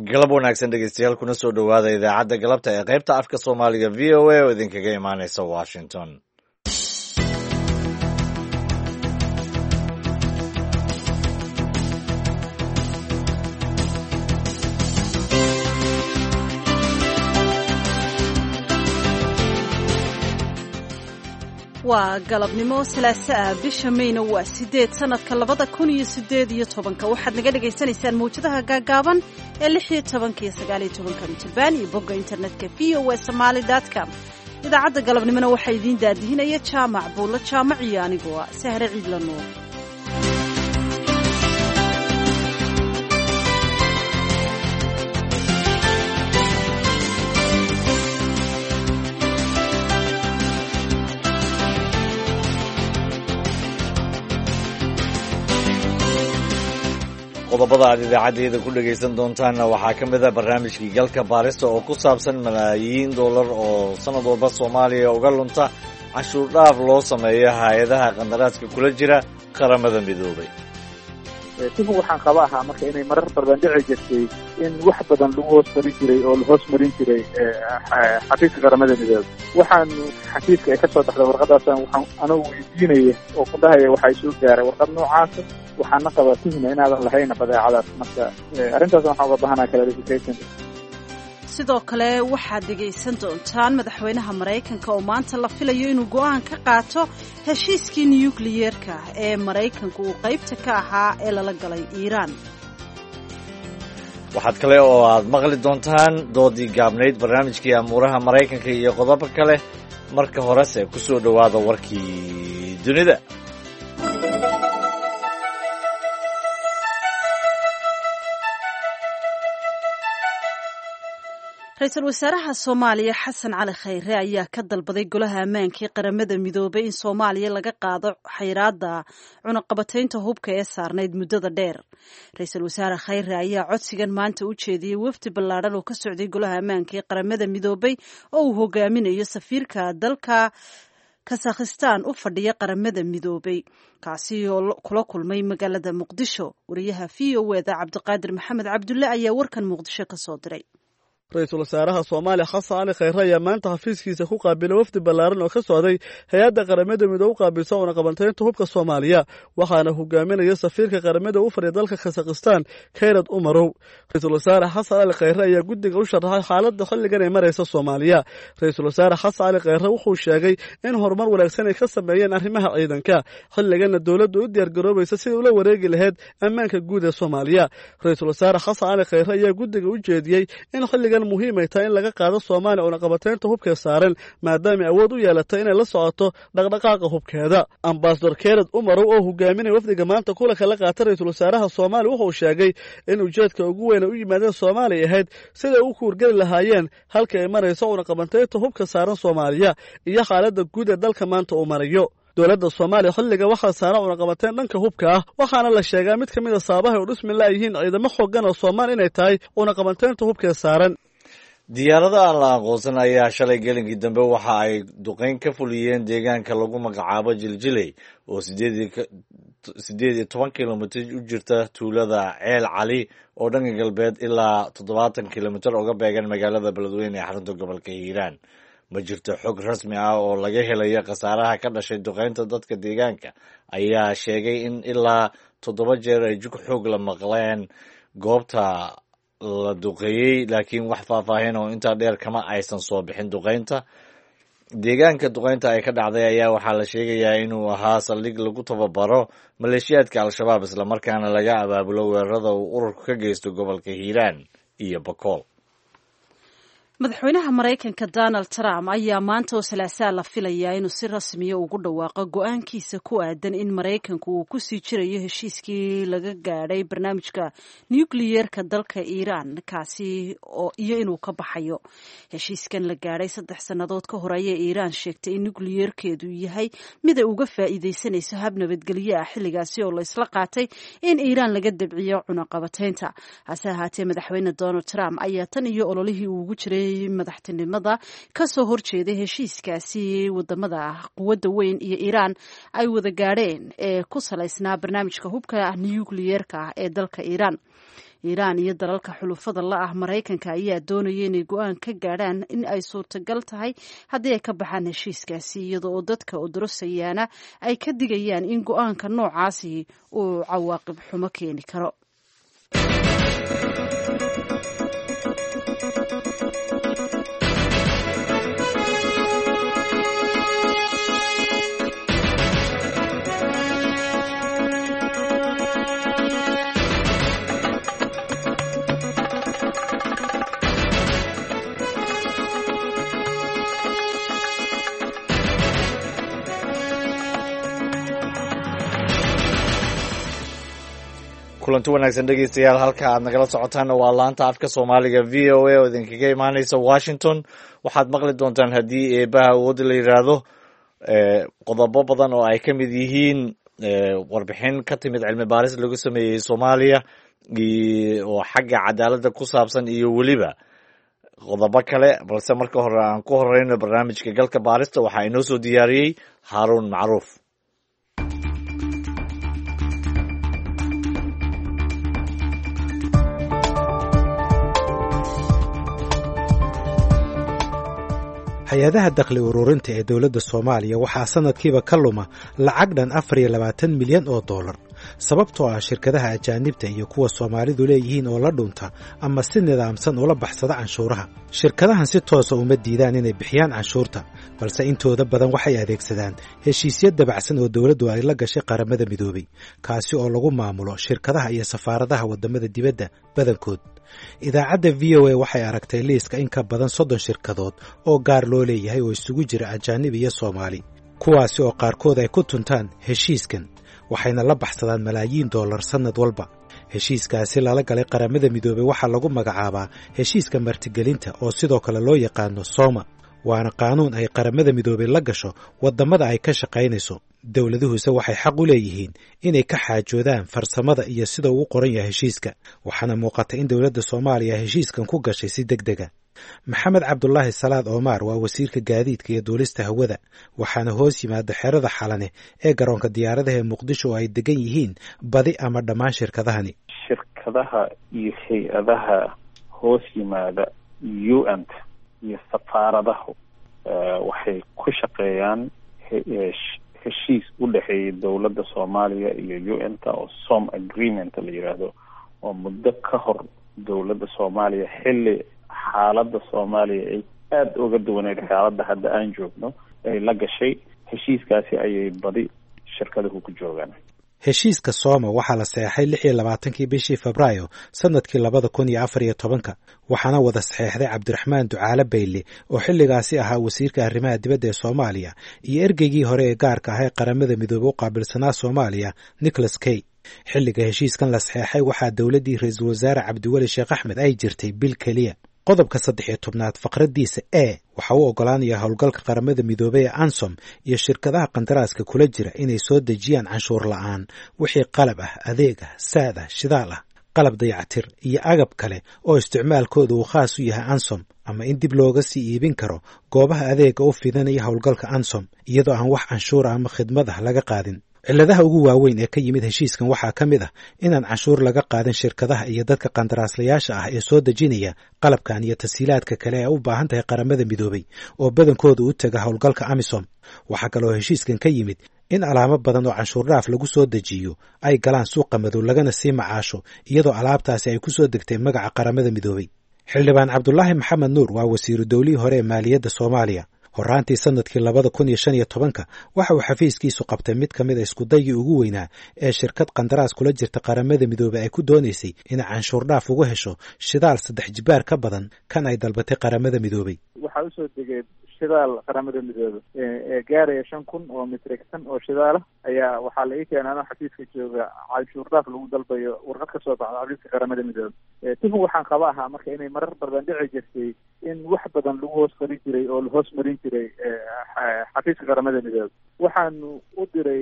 galab wanaagsan dhegeystayaal kuna soo dhowaada idaacadda galabta ee qaybta afka soomaaliga v o a oo idinkaga imaaneysa washington. waa galabnimo salaaso ah bisha mayna waa 8 sanadka 2018 waxaad naga dhagaysanaysaan mawjadaha gaagaaban ee 16 iyo 19 mitirban iyo bogga internetka voasomali.com. idaacadda galabnimona waxaa idiin daadihinaya jaamac buulo jaamac iyo anigoo ah sahre ciidla nuur. qodobada aad idaacadeeda ku dhagaysan doontaanna waxaa ka mid a barnaamijkii galka baarista oo ku saabsan malaayiin dollar oo sanad walba soomaaliya uga lunta canshuur dhaaf loo sameeyo hay-adaha qandaraadka kula jira qaramada midoobay. timu waxaan qaba ahaa marka inay marar badan dhici jirtay in wax badan lagu hoos marin jiray oo la hoos marin jiray xafiiska qaramada midoobay. waxaan xafiiska ay ka soo baxday warqadaasaan waxaan anagu weydiinaya oo ku dhahaya waxaa soo gaaray warqad noocaasa waxaana qabaa tuhma inaadan lahayna badeecadaas. marka arrintaas waxaan uga bahanaa clarification. sidoo kale waxaad dhegaysan doontaan madaxweynaha maraykanka oo maanta la filayo inuu go'aan ka qaato heshiiskii nukliyeerka ee maraykanku uu qaybta ka ahaa ee lala galay iiraan. waxaad kale oo aad maqli doontaan doodii gaabnayd, barnaamijkii amuuraha maraykanka iyo qodobo kale. marka horese ku soo dhowaada warkii dunida. ra-iisul wasaaraha soomaaliya xasan cali khayre ayaa ka dalbaday golaha ammaanka ee qaramada midoobay in soomaaliya laga qaado xayiraadda cunaqabataynta hubka ee saarnayd muddada dheer. ra-iisul wasaare khayre ayaa codsigan maanta u jeediyey wafdi ballaadhan oo ka socday golaha ammaanka ee qaramada midoobay oo uu hogaaminayo safiirka dalka kasakhistaan u fadhiya qaramada midoobay, kaasi oo kula kulmay magaalada muqdisho. wariyaha v o eda cabdiqaadir maxamed cabdulle ayaa warkan muqdisho ka soo diray. ra-iisul wasaaraha soomaaliya xasan cali khayre ayaa maanta xafiiskiisa ku qaabilay wafdi ballaaran oo ka socday hay-adda qaramada midoobe u qaabilsa cunaqabateynta hubka soomaaliya, waxaana hogaaminaya safiirka qaramada u fadhiya dalka kasakhistaan kayrad umarow. ra-iisul wasaare xasan cali khayre ayaa guddiga u sharaxay xaaladda xilligan ay maraysa soomaaliya. ra-iisul wasaare xasan cali khayre wuxuu sheegay in horumar wanaagsan ay ka sameeyeen arrimaha ciidanka, xilliganna dowladdu u diyaargaroobaysa sidai ula wareegi lahayd ammaanka guud ee soomaaliya. ra-iisul wasaare xasan cali khayre ayaa guddiga u jeediyey in xilligan muhiim ay tahay in laga qaado soomaaliya cunaqabateynta hubkee saaran, maadaama awood u yeelatay inay la socoto dhaqdhaqaaqa hubkeeda. ambasador kered umarow oo hogaaminaya wafdiga maanta kulanka la qaata ra-iisul wasaaraha soomaaliya wuxuu sheegay in ujeedka ugu weyn ay u yimaadeen soomaaliya ahayd siday u kuurgeli lahaayeen halka ay marayso cunaqabateynta hubka saaran soomaaliya iyo xaaladda guud ee dalka maanta uu marayo. dowladda soomaaliya xilliga waxaa saaran cunaqabateyn dhanka hubka ah, waxaana la sheegaa mid ka mid a sababaha ay u dhismi laayihiin ciidamo xoogan oo soomaaliya inay tahay cunaqabateynta hubkee saaran. diyaarada aan la aqoonsan ayaa shalay gelinkii dambe waxa ay duqeyn ka fuliyeen deegaanka lagu magacaabo jiljiley oo 18 kilomitir u jirta tuulada ceel cali oo dhanka galbeed ilaa 70 kilomitir uga beegan magaalada beledweyne ee xarunta gobolka hiiraan. ma jirto xog rasmi ah oo laga helayo khasaaraha ka dhashay duqeynta. dadka deegaanka ayaa sheegay in ilaa 7 jeer ay jug xoog la maqleen goobta la duqeeyey, laakiin wax faahfaahin oo intaa dheer kama aysan soo bixin duqeynta. deegaanka duqeynta ay ka dhacday ayaa waxaa la sheegayaa inuu ahaa saldhig lagu tababaro maleeshiyaadka al-shabaab, islamarkaana laga abaabulo weerarada uu ururku ka geysto gobolka hiiraan iyo bakool. madaxweynaha maraykanka donald trump ayaa maanta oo salaasaa la filayaa inuu si rasmiya ugu dhawaaqo go-aankiisa ku aadan in maraykanku uu ku sii jirayo heshiiskii laga gaadhay barnaamijka nukliyeerka dalka iiraan kaasi iyo inuu ka baxayo. heshiiskan la gaadhay 3 sannadood ka hor ayay iiraan sheegtay in nukliyeerkeedu yahay mid ay uga faa'iidaysanayso hab nabadgelyo ah, xilligaasi oo la isla qaatay in iiraan laga dabciyo cunaqabateynta. hase ahaatee madaxweyne donald trump ayaa tan iyo ololihii uu ugu jiray tartamayay madaxtinimada kasoo horjeeday heshiiskaasi wadamada quwadda weyn iyo Iiraan ay wada gaadheen ee ku salaysnaa barnaamijka hubka nuclear-ka ah ee dalka Iiraan. Iiraan iyo dalalka xulufada la ah Maraykanka ayaa doonaya inay go-aan ka gaadhaan in ay suurtagal tahay haddii ay ka baxaan heshiiskaasi, iyadoo oo dadka odorosayaana ay ka digayaan in go-aanka noocaasi uu cawaaqib xumo keeni karo. kulanti wanaagsan dhegeystayaal, halka aad nagala socotaan waa laanta afka Soomaaliga VOA oo idinkaga imaaneysa Washington. waxaad maqli doontaan haddii eebaha awood la yiraahdo qodobo badan oo ay ka mid yihiin warbixin ka timid cilmi baaris lagu sameeyay Soomaaliya oo xagga cadaaladda ku saabsan iyo weliba qodobo kale, balse marka hore aan ku horeyno barnaamijka galka baarista. waxaa inoo soo diyaariyey Haaruun Macruuf. hay-adaha dakhli ururinta ee dowladda Soomaaliya waxaa sanadkiiba ka luma lacag dhan 24 milyan oo dollar, sababtoo ah shirkadaha ajaanibta iyo kuwa Soomaalidu leeyihiin oo la dhunta ama si nidaamsan ula baxsada canshuuraha. shirkadahan si toos ah uma diidaan inay bixiyaan canshuurta, balse intooda badan waxay adeegsadaan heshiisyo dabacsan oo dowladdu ay la gashay qaramada midoobay, kaasi oo lagu maamulo shirkadaha iyo safaaradaha wadamada dibadda badankood. idaacadda VOA waxay aragtay liiska in ka badan 30 shirkadood oo gaar loo leeyahay oo isugu jira ajaanib iyo Soomaali, kuwaasi oo qaarkood ay ku tuntaan heshiiskan, waxayna la baxsadaan malaayiin dollar sanad walba. heshiiskaasi lala galay qaramada midoobay waxaa lagu magacaabaa heshiiska martigelinta oo sidoo kale loo yaqaano Sooma, waana qaanuun ay qaramada midoobay la gasho wadamada ay ka shaqaynayso. dowladuhuse waxay xaq u leeyihiin inay ka xaajoodaan farsamada iyo sida uu qoran yahay heshiiska, waxaana muuqata in dowladda Soomaaliya heshiiskan ku gashay si degdega. maxamed cabdulaahi salaad Omar waa wasiirka gaadiidka iyo duulista hawada, waxaana hoos yimaada xerada Xalane ee garoonka diyaaradaha ee Muqdisho oo ay degan yihiin badi ama dhammaan shirkadahani. shirkadaha iyo hay-adaha hoos yimaada UN iyo safaaradahu waxay ku shaqeeyaan heshiis u dhexeeyay dowladda Soomaaliya iyo UN-ta oo Som Agreement la yiraahdo, oo muddo ka hor dowladda Soomaaliya xilli xaaladda Soomaaliya ay aad uga duwaneyd xaaladda hadda aan joogno ay la gashay. heshiiskaasi ayay badi shirkaduhu ku joogaan. heshiiska Sooma waxaa la saxeexay 26 bishii Febraayo sanadkii 2014, waxaana wada saxeexday Cabdiraxmaan Ducaale Bayle oo xilligaasi ahaa wasiirka arrimaha dibadda ee Soomaaliya iyo ergeygii hore ee gaarka ah ee qaramada midoobay u qaabilsanaa Soomaaliya Nicholas Kay. xilliga heshiiskan la saxeexay waxaa dowladdii ra'iisul wasaare Cabdiweli Sheekh Axmed ay jirtay bil kaliya. qodobka 13 faqradiisa waxa uu ogolaanayaa howlgalka qaramada midoobay ee ANSOM iyo shirkadaha qandaraaska kula jira inay soo dejiyaan canshuur la'aan wixii qalab ah, adeeg ah, saad ah, shidaal ah, qalab dayactir iyo agab kale oo isticmaalkooda uu khaas u yahay ANSOM, ama in dib looga sii iibin karo goobaha adeega u fidanaya howlgalka ANSOM iyadoo aan wax canshuur ama khidmad ah laga qaadin. cilladaha ugu waaweyn ee ka yimid heshiiskan waxaa ka mid ah inaan canshuur laga qaadin shirkadaha iyo dadka qandaraaslayaasha ah ee soo dejinaya qalabkan iyo tasiilaadka kale ee u baahan tahay qaramada midoobay oo badankooda u taga howlgalka AMISOM. waxaa kaloo heshiiskan ka yimid in alaabo badan oo canshuur dhaaf lagu soo dejiyo ay galaan suuqa madow lagana sii macaasho iyadoo alaabtaasi ay ku soo degtay magaca qaramada midoobay. xildhibaan Cabdulaahi Maxamed Nuur waa wasiiru dowlihii hore ee maaliyadda Soomaaliya. horaantii sanadkii 2015 waxa uu xafiiskiisu qabtay mid ka mid ah isku daygii ugu weynaa ee shirkad qandaraas kula jirta qaramada midoobay ay ku doonaysay inay canshuur dhaaf uga hesho shidaal 3 jibaar ka badan kan ay dalbatay qaramada midoobay. waxaa usoo degay shidaal qaramada midoobay ee gaaraya 5,000 oo metrik tan oo shidaala ayaa waxaa la ii keenay anoo xafiiska jooga canshuur dhaaf lagu dalbayo warqad ka soo baxda xafiiska qaramada midoobay. tifin waxaan qaba ahaa marka inay marar badan dhici jirtay in wax badan lagu hoos qarin jiray oo la hoos marin jiray xafiiska qaramada midoobay. waxaanu u diray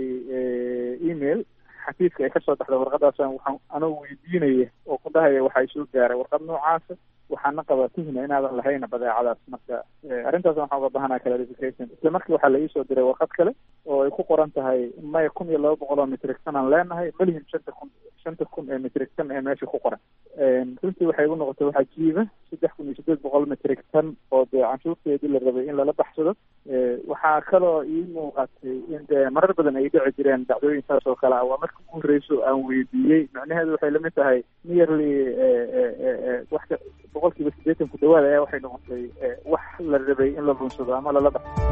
email xafiiska ay kasoo baxda warqadaas, waxaan anoo weydiinaya oo ku dhahaya waxay soo gaaray warqad noocaasa waxaana qabaa tuhna inaadan lahayna badeecadaas. marka arrintaas waxaan uga bahanaa clarification. isla markii waxaa la iisoo diray warqad kale oo ay ku qoran tahay maya 1,200 oo metric ton aan leenahay, malihin 5,000 ee metric ton ee meesha ku qoran. runtii waxay igu noqotay waxaa jiiba 3,800 metric ton oo dee canshuurteedii la rabay in lala baxsado. waxaa kaloo ii muuqatay in dee marar badan ay dhici jireen dhacdooyin saas oo kale ah. waa markii ugu horreyso aan weydiiyey, macnaheedu waxay lamid tahay nearly wax 80% ku dhawaad ayaa waxay noqotay wax la rabay in la lunsado ama lala baxsado.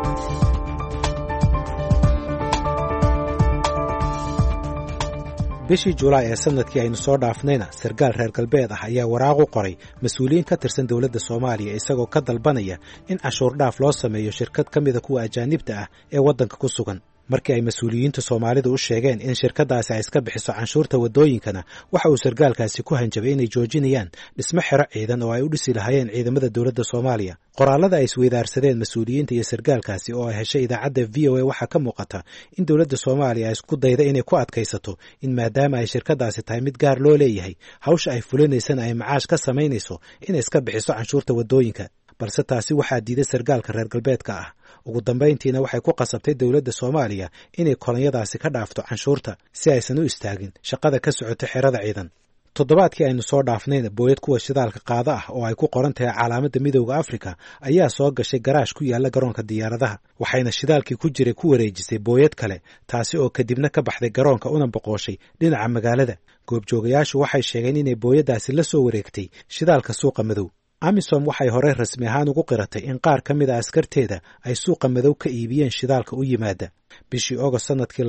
bishii julaay ee sanadkii aynu soo dhaafnayna sarkaal reer galbeed ah ayaa waraaq u qoray mas-uuliyiin ka tirsan dowladda soomaaliya isagoo ka dalbanaya in cashuur dhaaf loo sameeyo shirkad ka mida kuwa ajaanibta ah ee waddanka ku sugan. markii ay mas-uuliyiinta soomaalidu u sheegeen in shirkaddaasi ay iska bixiso canshuurta waddooyinkana waxa uu sarkaalkaasi ku hanjabay inay joojinayaan dhismo xero ciidan oo ay u dhisi lahaayeen ciidamada dowladda soomaaliya. qoraalada ay isweydaarsadeen mas-uuliyiinta iyo sarkaalkaasi oo ay heshay idaacadda v o a waxaa ka muuqata in dowladda soomaaliya ay isku dayda inay ku adkaysato in maadaama ay shirkaddaasi tahay mid gaar loo leeyahay, hawsha ay fulinaysana ay macaash ka samaynayso inay iska bixiso canshuurta waddooyinka. balse taasi waxaa diiday sarkaalka reer galbeedka ah. ugu dambayntiina waxay ku qasabtay dowladda soomaaliya inay kolonyadaasi ka dhaafto canshuurta si aysan u istaagin shaqada ka socota xerada ciidan. toddobaadkii aynu soo dhaafnayna booyad kuwa shidaalka qaada ah oo ay ku qoran tahay calaamadda midowda afrika ayaa soo gashay garaash ku yaalla garoonka diyaaradaha, waxayna shidaalkii ku jiray ku wareejisay booyad kale, taasi oo kadibna ka baxday garoonka una boqooshay dhinaca magaalada. goobjoogayaashu waxay sheegeen inay booyaddaasi la soo wareegtay shidaalka suuqa madow. amisom waxay horey rasmi ahaan ugu qiratay in qaar ka mid a askarteeda ay suuqa madow ka iibiyeen shidaalka u yimaada. bishii August sanadkii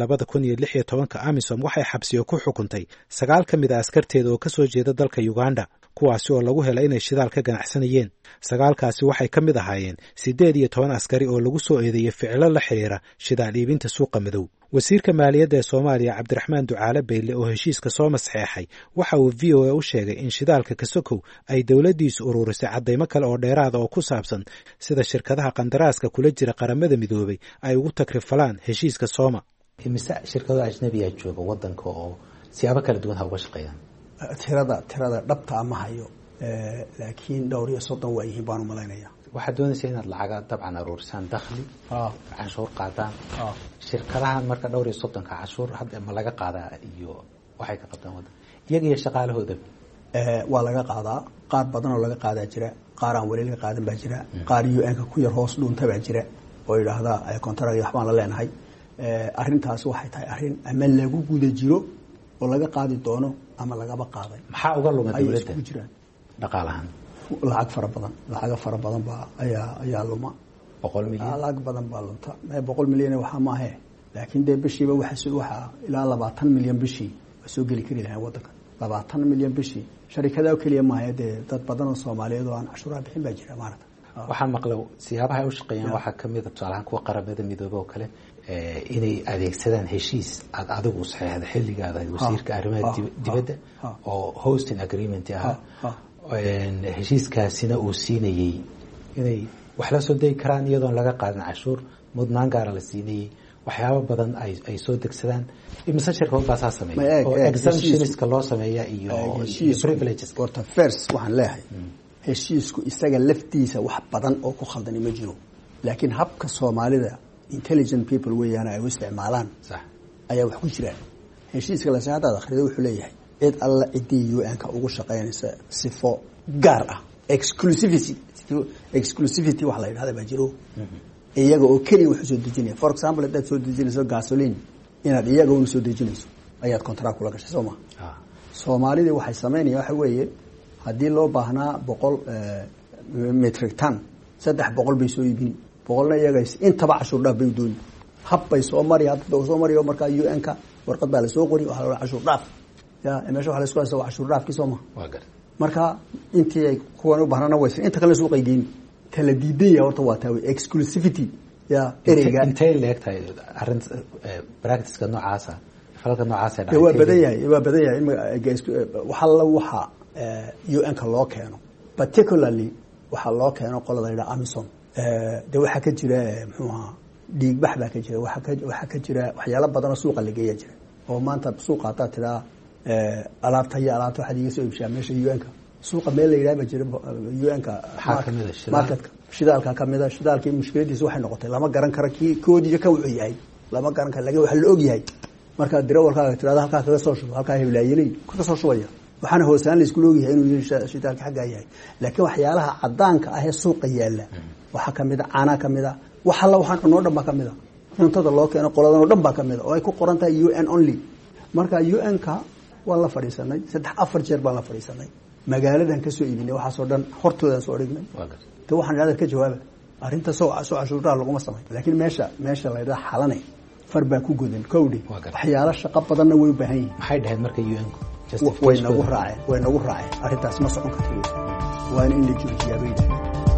2016 amisom waxay xabsiyo ku xukuntay 9 ka mid a askarteeda oo ka soo jeeda dalka Uganda, kuwaasi oo lagu helay inay shidaal ka ganacsanayeen. 9kaasi waxay ka mid ahaayeen 18 askari oo lagu soo eedeeyay ficilo la xiriira shidaal iibinta suuqa madow. wasiirka maaliyadda ee Soomaaliya Cabdiraxmaan Ducaale Beyle oo heshiiska soo masxeexay waxa uu VOA u sheegay in shidaalka kasokow ay dowladdiisu ururisay caddaymo kale oo dheeraada oo ku saabsan sida shirkadaha qandaraaska kula jira qaramada midoobay ay ugu takrifalaan heshiiska Sooma. imise shirkadaha ajnabiga jooga waddanka oo siyaabo kala duwan ha uga shaqeeyaan. tirada dhabta ama hayo laakiin dhowr iyo 30 waa yihiin baan u malaynayaa. waxaad doonaysaa inaad lacaga dabcan aruurisaan dakhli canshuur qaadaan. shirkadahan marka dhowr iyo 30 canshuur hadda ma laga qaadaa iyo waxay ka qabtaan waddanka iyaga iyo shaqaalahooda? waa laga qaadaa, qaar badan oo laga qaadaa jira, qaar aan wali laga qaadan baa jira, qaar UN-ka ku yar hoos dhuunta baa jira oo yiraahda ay kontarag waxbaan la leenahay. arrintaas waxay tahay arrin ama lagu guda jiro oo laga qaadi doono ama lagaba qaaday. maxaa uga lumay dawladda dhaqaalahan? lacag fara badan baa ayaa luma. 100 milyan lacag badan baa lunta. 100 milyan waxa ma aha, laakiin de bishiiba waxa ilaa 20 milyan bishii soo gali kari lahayn waddanka. 20 milyan bishii sharikadaha kaliya ma aha, de dad badan oo Soomaaliyeed oo aan cashuuraha bixin baa jira maarta. waxaan maqlay siyaabaha ay u shaqeeyaan waxa kamid ah tusaalahan kuwa qaramada midoobay oo kale inay adeegsadaan heshiis aad adigu saxeexda xilligaada wasiirka arrimaha dibadda oo hosting agreement ah. heshiiskaasina uu siinayay inay wax la soo degi karaan iyadoon laga qaadan cashuur, mudnaan gaara la siinayay, waxyaabo badan ay soo degsadaan. imise shirkad baa saa sameeya oo exemptionska loo sameeya iyo privileges. horta first waxaan leeyahay heshiisku isaga laftiisa wax badan oo ku khaldan ma jiro, laakiin habka Soomaalida intelligent people weeyaan ay u isticmaalaan sax ayaa wax ku jira. heshiiska la saadaad akhrido wuxuu leeyahay cid alla cidii UN-ka ugu shaqeynaysa sifo gaar ah, exclusivity wax la yiraahdo baa jiro. iyaga oo kaliya wax soo dejinaya. for example dad soo dejinayso gasoline inaad iyaga u soo dejinayso ayaad contract kula gashay Soomaa. Soomaalida waxay sameynayaan waxa weeye haddii loo baahnaa 100 metric ton 300 bay soo iibin, 100na iyaga intaba cashuur dhaaf bay doon. hab bay soo mariyo marka UN-ka warqad baa la soo qori waxa la cashuur dhaaf. meesha waxa la isku haysto cashuur dhaafkii Soomaa. marka intii ay kuwan u baahnaa way inta kale soo qaydiin kala diiday horta waa taa exclusivity ereyga intay leegtahay arrinta practice-ka noocaas ah falka noocaas ah waa badan yahay waxa UN-ka loo keeno particularly waxa loo keeno qolada ila Amisom. de waxa ka jira muxuu ahaa dhiig bax baa ka jira, waxa ka jira waxyaalo badan oo suuqa la geeyo jira oo maanta suuqa taa tira alaabta waxaad iga soo iibshaa meesha UN-ka suuqa meel la yidhaha ba jira UN-ka marketka shidaalka kamida shidaalkii mushkiladiisa waxay noqotay lama garan karo koodiyo ka wuxuu yahay lama garan karo laakiin waxa la og yahay marka dirawalkaaga tirada halkaa kaga soo shubo halkaa heblaayinay kaga soo shubaya waxaana hoosaan la isku ogyahay inuu shidaalka xaggaa yahay laakiin waxyaalaha cadaanka ah ee suuqa yaala waxaa kamida caana kamida wax alla waxaan cunoo dhan baa kamida cuntada loo keeno qoladan oo dhan baa kamida oo ay ku qoran tahay UN only marka UN-ka waan la fadhiisanay 3-4 jeer baan la fadhiisanay magaaladan ka soo iibinay waxaasoo dhan hortoodan soo dhignay te waxaan idhaahdaa ka jawaaba arrinta soo cashuuraha laguma samayn laakiin meesha la yidhaha xalane far baa ku godan kowdhi waxyaalo shaqo badanna way u baahan yihiin maxay dhaheen marka UN-ku way nagu raaceen arrintaas ma socon karto waana in la joojiyaa bay yidhahdeen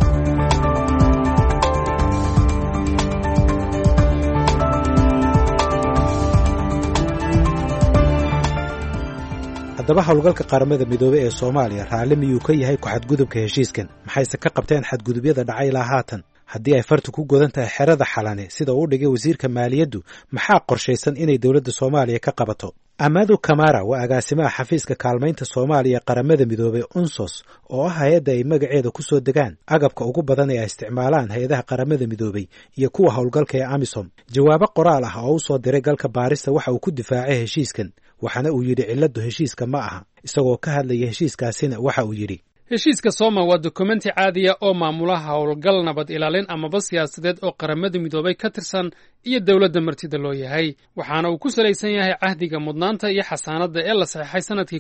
haddaba howlgalka qaramada midoobey ee Soomaaliya raalli miyuu ka yahay ku xadgudubka heshiiskan maxayse ka qabteen xadgudubyada dhacay ilaa haatan haddii ay fartu ku godan tahay xerada xalane sida uu dhigay wasiirka maaliyaddu maxaa qorshaysan inay dowladda Soomaaliya ka qabato Amadu Kamara waa agaasimaha xafiiska kaalmaynta Soomaaliya qaramada midoobey UNSOS oo ah hay'adda ay magaceeda ku soo degaan agabka ugu badan ee ay isticmaalaan hay'adaha qaramada midoobey iyo kuwa howlgalka ee AMISOM jawaabo qoraal ah oo uu soo diray galka baarista waxa uu ku difaacay heshiiskan waxaana uu yidhi ciladu heshiiska ma aha isagoo ka hadlaya heshiiskaasina waxa uu yidhi heshiiska Sooma waa dokumenti caadiya oo maamula howlgal nabad ilaalin amaba siyaasadeed oo qaramada midoobay ka tirsan iyo dawladda martida loo yahay waxaana uu ku salaysan yahay cahdiga mudnaanta iyo xasaanada ee la saxeexay sanadkii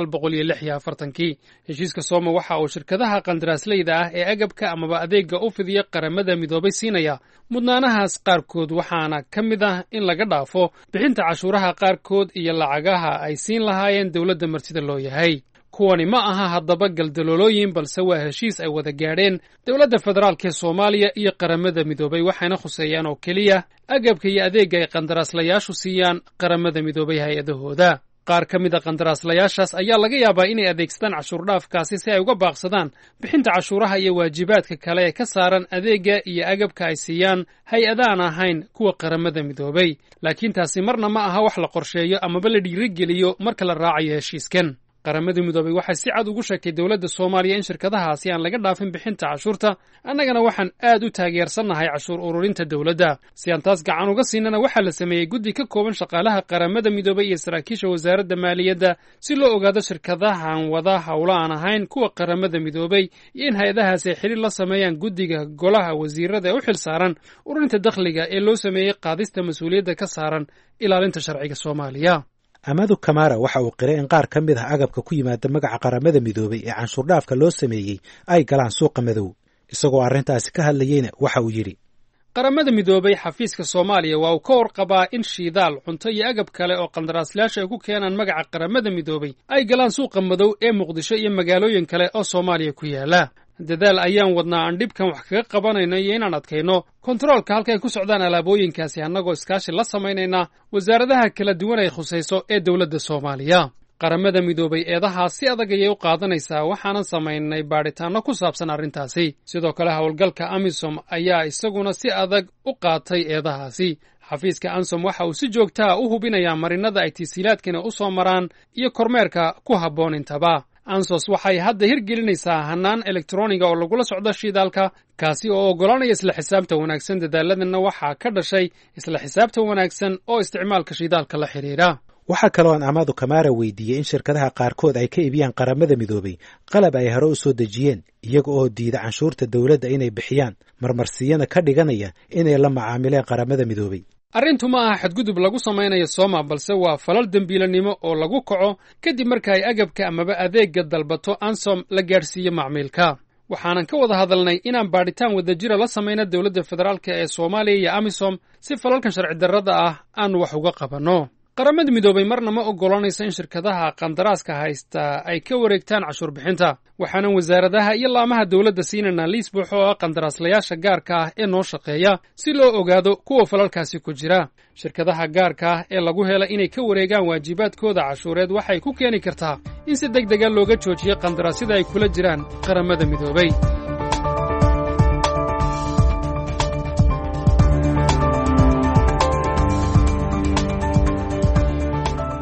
1946 heshiiska Sooma waxa uu shirkadaha qandaraasleyda ah ee agabka amaba adeega u fidiya qaramada midoobay siinaya mudnaanahaas qaarkood waxaana ka mid ah in laga dhaafo bixinta cashuuraha qaarkood iyo lacagaha ay siin lahaayeen dawladda martida loo yahay kuwani ma aha haddaba galdaloolooyin balse waa heshiis ay wada gaadheen dowladda federaalka ee Soomaaliya iyo qaramada midoobay waxayna khuseeyaan oo keliya agabka iyo adeegga ay qandaraaslayaashu siiyaan qaramada midoobay hay-adahooda qaar ka mid a qandaraaslayaashaas ayaa laga yaabaa inay adeegsadaan cashuur dhaafkaasi si ay uga baaqsadaan bixinta cashuuraha iyo waajibaadka kale ee ka saaran adeegga iyo agabka ay siiyaan hay-adaan ahayn kuwa qaramada midoobay laakiin taasi marna ma aha wax la qorsheeyo amaba la dhiirigeliyo marka la raacayo heshiiskan qaramada midoobay waxay si cad ugu sheegtay dawladda Soomaaliya in shirkadahaasi aan laga dhaafin bixinta cashuurta annagana waxaan aad u taageersanahay cashuur ururinta dawladda si aan taas gacan uga siinana waxaa la sameeyey guddi ka kooban shaqaalaha qaramada midoobay iyo saraakiisha wasaaradda maaliyadda si loo ogaado shirkadahan wada howlo aan ahayn kuwa qaramada midoobay iyo in hay-adahaasi ay xiriir la sameeyaan guddiga golaha wasiirada ee u xilsaaran ururinta dakhliga ee loo sameeyey qaadista mas-uuliyadda ka saaran ilaalinta sharciga Soomaaliya Amadu Kamara waxa uu qiray in qaar ka mid ah agabka ku yimaada magaca qaramada midoobay ee canshuur dhaafka loo sameeyey ay galaan suuqa madow isagoo arrintaasi ka hadlayayna waxa uu yidhi qaramada midoobay xafiiska Soomaaliya waa uu ka warqabaa in shidaal cunto iyo agab kale oo qandaraaslayaasha ay ku keenaan magaca qaramada midoobay ay galaan suuqa madow ee Muqdisho iyo magaalooyin kale oo Soomaaliya ku yaala dadaal ayaan wadnaa aan dhibkan wax kaga qabanayno iyo inaan adkayno kontaroolka halka ay ku socdaan alaabooyinkaasi annagoo iskaashi la samaynayna wasaaradaha kala duwan ay khusayso ee dawladda Soomaaliya qaramada midoobay eedahaas si adag ayay u qaadanaysaa waxaanan samaynay baadhitaanno ku saabsan arrintaasi sidoo kale howlgalka AMISOM ayaa isaguna si adag u qaatay eedahaasi xafiiska ANSOM waxa uu si joogta ah u hubinayaa marinada ay tisiilaadkina u soo maraan iyo kormeerka ku habboon intaba ANSOS waxay hadda hirgelinaysaa hannaan elektroniga oo lagula socdo shidaalka kaasi oo oggolaanaya isla xisaabta wanaagsan dadaaladana waxaa ka dhashay isla xisaabta wanaagsan oo isticmaalka shidaalka la xidhiidha waxaa kaloo aan Amadu Kamara weydiiyey in shirkadaha qaarkood ay ka iibiyaan qaramada midoobay qalab ay hore u soo dejiyeen iyaga oo diida canshuurta dawladda inay bixiyaan marmarsiyana ka dhiganaya inay la macaamileen qaramada midoobay arrintu ma aha xadgudub lagu samaynayo Sooma balse waa falal dambiilanimo oo lagu kaco kadib marka ay agabka amaba adeegga dalbato ANSOM la gaadhsiiyo macmiilka waxaanan ka wada hadalnay inaan baadhitaan wadajira la samayno dawladda federaalka ee Soomaaliya iyo AMISOM si falalkan sharci darrada ah aan wax uga qabanno qaramada midoobay marna ma oggolaanayso in shirkadaha qandaraaska haysta ay ka wareegtaan cashuur bixinta waxaanan wasaaradaha iyo laamaha dawladda siinayna liis buuxo oo qandaraaslayaasha gaarka ah ee noo shaqeeya si loo ogaado kuwa falalkaasi ku jira shirkadaha gaarka ah ee lagu hela inay ka wareegaan waajibaadkooda cashuureed waxay ku keeni kartaa in si degdega looga joojiyo qandaraasyada ay kula jiraan qaramada midoobay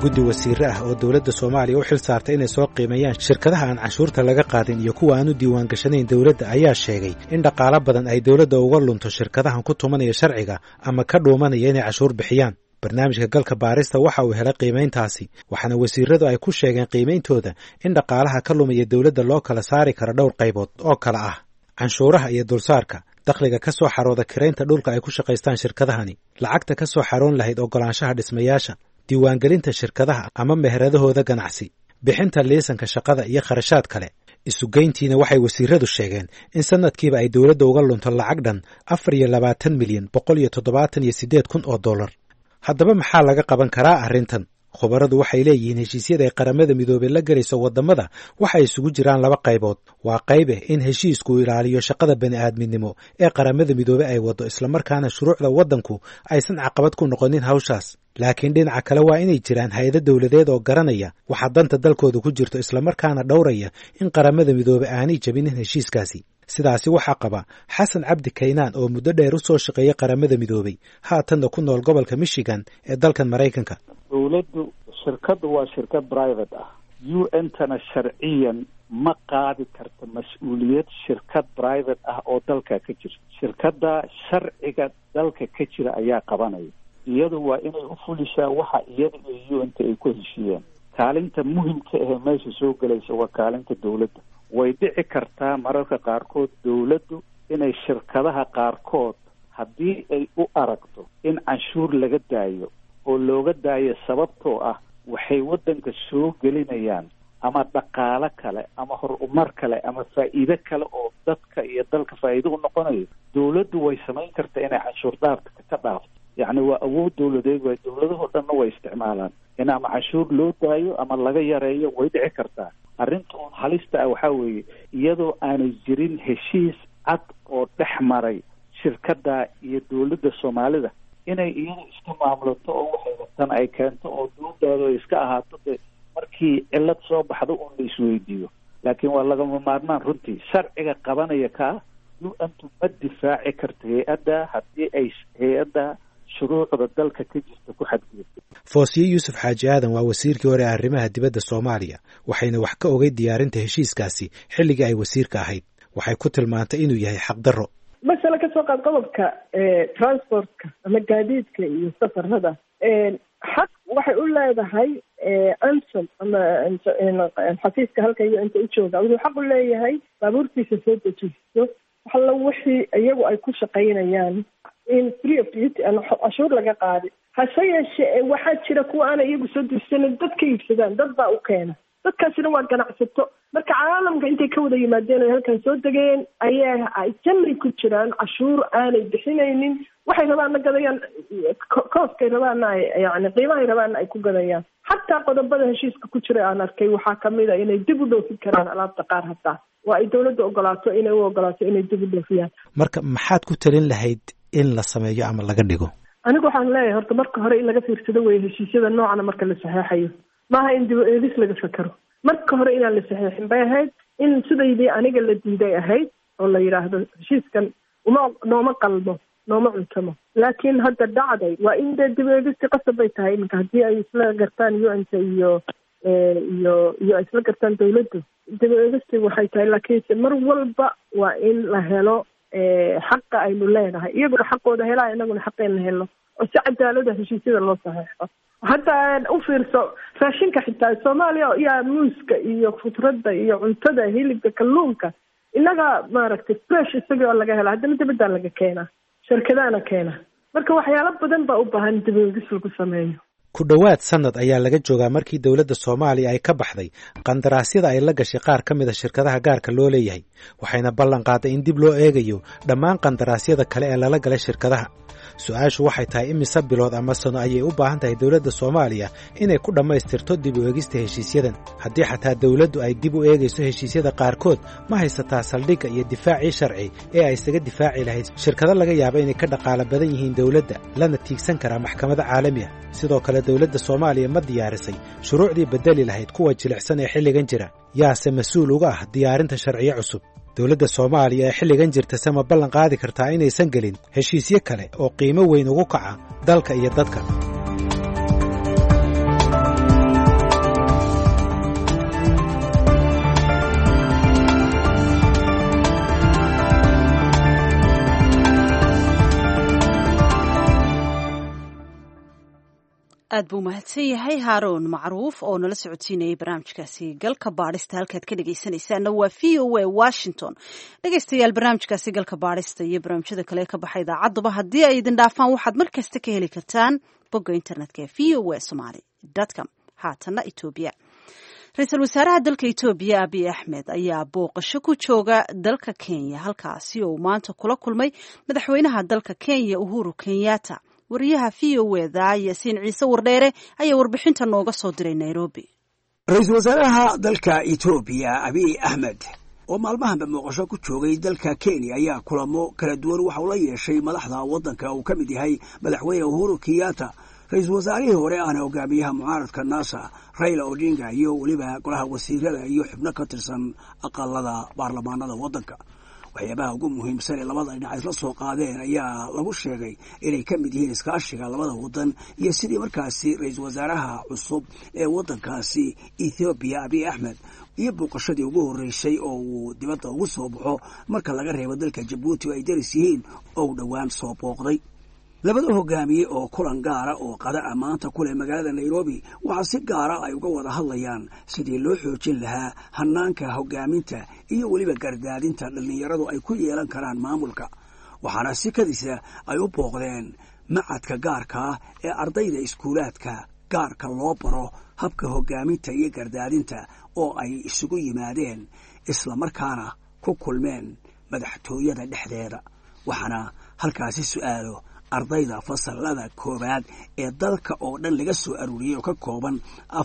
guddi wasiire ah oo dowladda soomaaliya u xil saartay inay soo qiimeeyaan shirkadaha aan canshuurta laga qaadin iyo kuwa aan u diiwaan gashanayn dowladda ayaa sheegay in dhaqaalo badan ay dowladda uga lunto shirkadahan ku tumanaya sharciga ama ka dhuumanaya inay canshuur bixiyaan. barnaamijka galka baarista waxa uu helay qiimayntaasi, waxaana wasiiradu ay ku sheegeen qiimeyntooda in dhaqaalaha ka lumaya dowladda loo kala saari karo dhowr qaybood oo kala ah canshuuraha iyo dulsaarka, dakhliga ka soo xarooda kiraynta dhulka ay ku shaqaystaan shirkadahani, lacagta ka soo xaroon lahayd ogolaanshaha dhismayaasha, diiwaangelinta shirkadaha ama meheradahooda ganacsi, bixinta liisanka shaqada iyo kharashaad kale. isugeyntiina waxay wasiiradu sheegeen in sanadkiiba ay dowladda uga lunto lacag dhan 4,178,000 oo dollar. haddaba maxaa laga qaban karaa arrintan? khubaradu waxay leeyihiin heshiisyada ay qaramada midoobey la gelayso waddamada waxay isugu jiraan laba qaybood. waa qaybe in heshiisku ilaaliyo shaqada bani'aadminimo ee qaramada midoobey ay waddo islamarkaana shuruucda waddanku aysan caqabad ku noqonin hawshaas. laakiin dhinaca kale waa inay jiraan hay-ado dowladeed oo garanaya waxa danta dalkooda ku jirto islamarkaana dhowraya in qaramada midoobey aanay jabinin heshiiskaasi. sidaasi waxaa qaba xasan cabdi kaynaan oo muddo dheer u soo shaqeeyay qaramada midoobey, haatanna ku nool gobolka michigan ee dalkan maraykanka. dowladdu shirkaddu waa shirkad private ah. UN-tana sharciyan ma qaadi karta mas-uuliyad shirkad private ah oo dalka ka jira. shirkadda sharciga dalka ka jira ayaa qabanaya. iyadu waa inay u fulishaa waxa iyada iyo UN-ta ay ku heshiiyeen. kaalinta muhimka ahee meesha soo gelaysa waa kaalinta dowladda. way dhici kartaa mararka qaarkood dowladdu inay shirkadaha qaarkood haddii ay u aragto in canshuur laga daayo oo looga daayo sababtoo ah waxay waddanka soo gelinayaan ama dhaqaalo kale ama horumar kale ama faa'iido kale oo dadka iyo dalka faa'iido u noqonayo, dowladdu way samayn kartaa inay canshuur dhaafta ka dhaafto. yacni waa awood dowladeed, way dowladahoo dhanna way isticmaalaan in ama canshuur loo daayo ama laga yareeyo. way dhici kartaa. arrinta uun halista ah waxaa weeye iyadoo aanay jirin heshiis cad oo dhex maray shirkadda iyo dowladda soomaalida inay iyada iska maamulato oo waxay rabtaan ay keento oo dowladdaada iska ahaato de markii cillad soo baxdo uun la isweydiiyo. laakiin waa lagama maarmaan runtii sharciga qabanaya kaa UN-tu ma difaaci karta hay-adda haddii ay hay-adda shuruucda dalka ka jirta ku xadgudubto. foosiye yuusuf xaaji aadan waa wasiirkii hore ee arrimaha dibadda soomaaliya, waxayna wax ka ogay diyaarinta heshiiskaasi xilligii ay wasiirka ahayd. waxay ku tilmaantay inuu yahay xaqdarro. masala ka soo qaad qodobka transportka ama gaadiidka iyo safarada, xaq waxay u leedahay ansom ama xafiiska halka iyo inta u jooga wuxuu xaq u leeyahay baabuurtiisa soo dejisto waxalla wixii iyagu ay ku shaqaynayaan in free of duty aan cashuur laga qaadi. hase yeeshee waxaa jira kuwa aana iyagu soo dejisanin dad ka iibsadaan, dad baa u keena. dadkaasina waa ganacsato. marka caalamka intay ka wada yimaadeen oo halkan soo degeen ayaa ay jamri ku jiraan cashuur aanay bixinaynin. waxay rabaanna gadayaan, kooskay rabaanna yani qiimahay rabaanna ay ku gadayaan. xataa qodobada heshiiska ku jira aan arkay waxaa kamid a inay dib u dhoofin karaan alaabta qaar hataa waa ay dowladda ogolaato inay u ogolaato inay dib u dhoofiyaan. marka maxaad ku talin lahayd in la sameeyo ama laga dhigo? anigu waxaan leeyahay horta marka hore in laga fiirsado wey heshiisyada noocana marka la saxeexayo, maaha in dib eegis laga fakero. marka hore inaan la saxeexin bay ahayd, in sidaydii aniga la diiday ahayd oo la yidhaahdo heshiiskan nooma qalmo, nooma cuntamo. laakiin hadda dhacday waa in dee dib eegisti qasab bay tahay. iminka haddii ay isla gartaan UN-ta iyo ay isla gartaan dowladdu, dib eegisti waxay tahay. laakiinse mar walba waa in la helo xaqa aynu leenahay, iyaguna xaqooda helaa inaguna xaqeena helo oo si cadaalada heshiisyada loo saxeexo. hadda u fiirso raashinka xitaa Soomaaliya iyo muuska iyo khudradda iyo cuntada, hilibka, kalluunka, inaga maaragtay fresh isagoo laga hela haddana dibadda laga keenaa, shirkadana keena. marka waxyaalo badan baa u baahan dib u eegis lagu sameeyo. ku dhowaad sanad ayaa laga joogaa markii dowladda Soomaaliya ay ka baxday qandaraasyada ay la gashay qaar ka mid a shirkadaha gaarka loo leeyahay, waxayna ballan qaaday in dib loo eegayo dhammaan qandaraasyada kale ee lala galay shirkadaha. su-aashu waxay tahay imise bilood ama sano ayay u baahan tahay dowladda Soomaaliya inay ku dhammaystirto dib u eegista heshiisyadan. haddii xataa dowladdu ay dib u eegayso heshiisyada qaarkood, ma haysataa saldhigga iyo difaacii sharci ee ay isaga difaaci lahayd shirkado laga yaabo inay ka dhaqaalo badan yihiin dowladda, lana tiigsan karaa maxkamada caalami ah. sidoo kale dowladda Soomaaliya ma diyaarisay shuruucdii bedeli lahayd kuwa jilicsan ee xilligan jira. yaase mas-uul uga ah diyaarinta sharciyo cusub? dowladda Soomaaliya ee xilligan jirta sama ballan qaadi kartaa inaysan gelin heshiisyo kale oo qiimo weyn ugu kaca dalka iyo dadka. aad buu mahadsan yahay haaroon macruuf oo nala socodsiinayay barnaamijkaasi galka baadhista halkaad ka dhegaysanaysaana waa v o a washington dhegaystayaal barnaamijkaasi galka baadhista iyo barnaamijyada kale ee ka baxa idaacaduba haddii ay idin dhaafaan waxaad mar kasta ka heli kartaan bogga internetka ee v o a somaly com haatana etoobiya ra-iisul wasaaraha dalka etoobiya abiy axmed ayaa booqasho ku jooga dalka kenya halkaasi oo maanta kula kulmay madaxweynaha dalka kenya uhuru kenyatta wariyaha v o eda yaasiin ciise wardheere ayaa warbixinta nooga soo diray nairobi ra-iisul wasaaraha dalka etoobiya abiy axmed oo maalmahanba booqasho ku joogay dalka kenya ayaa kulamo kala duwan waxa uu la yeeshay madaxda waddanka uu ka mid yahay madaxweyne uhuru kenyatta ra-iisul wasaarihii hore ahna hogaamiyaha mucaaradka naasa raila odinga iyo weliba golaha wasiirada iyo xubno ka tirsan aqalada baarlamaanada waddanka waxyaabaha ugu muhiimsan ee labada dhinac isla soo qaadeen ayaa lagu sheegay inay ka mid yihiin iskaashiga labada waddan iyo sidii markaasi ra-iisul wasaaraha cusub ee waddankaasi ethoobiya abiy axmed iyo booqashadii ugu horreysay oo uu dibadda ugu soo baxo marka laga reebo dalka jabuuti oo ay daris yihiin oo u dhowaan soo booqday labada hogaamiye oo kulan gaara oo qadaca maanta ku leh magaalada nairobi waxaa si gaara ay uga wada hadlayaan sidii loo xoojin lahaa hanaanka hogaaminta iyo weliba gardaadinta dhallinyaradu ay ku yeelan karaan maamulka waxaana si kadisa ay u booqdeen macadka gaarkaa ee ardayda iskuulaadka gaarka loo baro habka hogaaminta iyo gardaadinta oo ay isugu yimaadeen isla markaana ku kulmeen madaxtooyada dhexdeeda waxaana halkaasi su'aalo ardayda fasalada koowaad ee dalka oo dhan laga soo aruuriyey oo ka kooban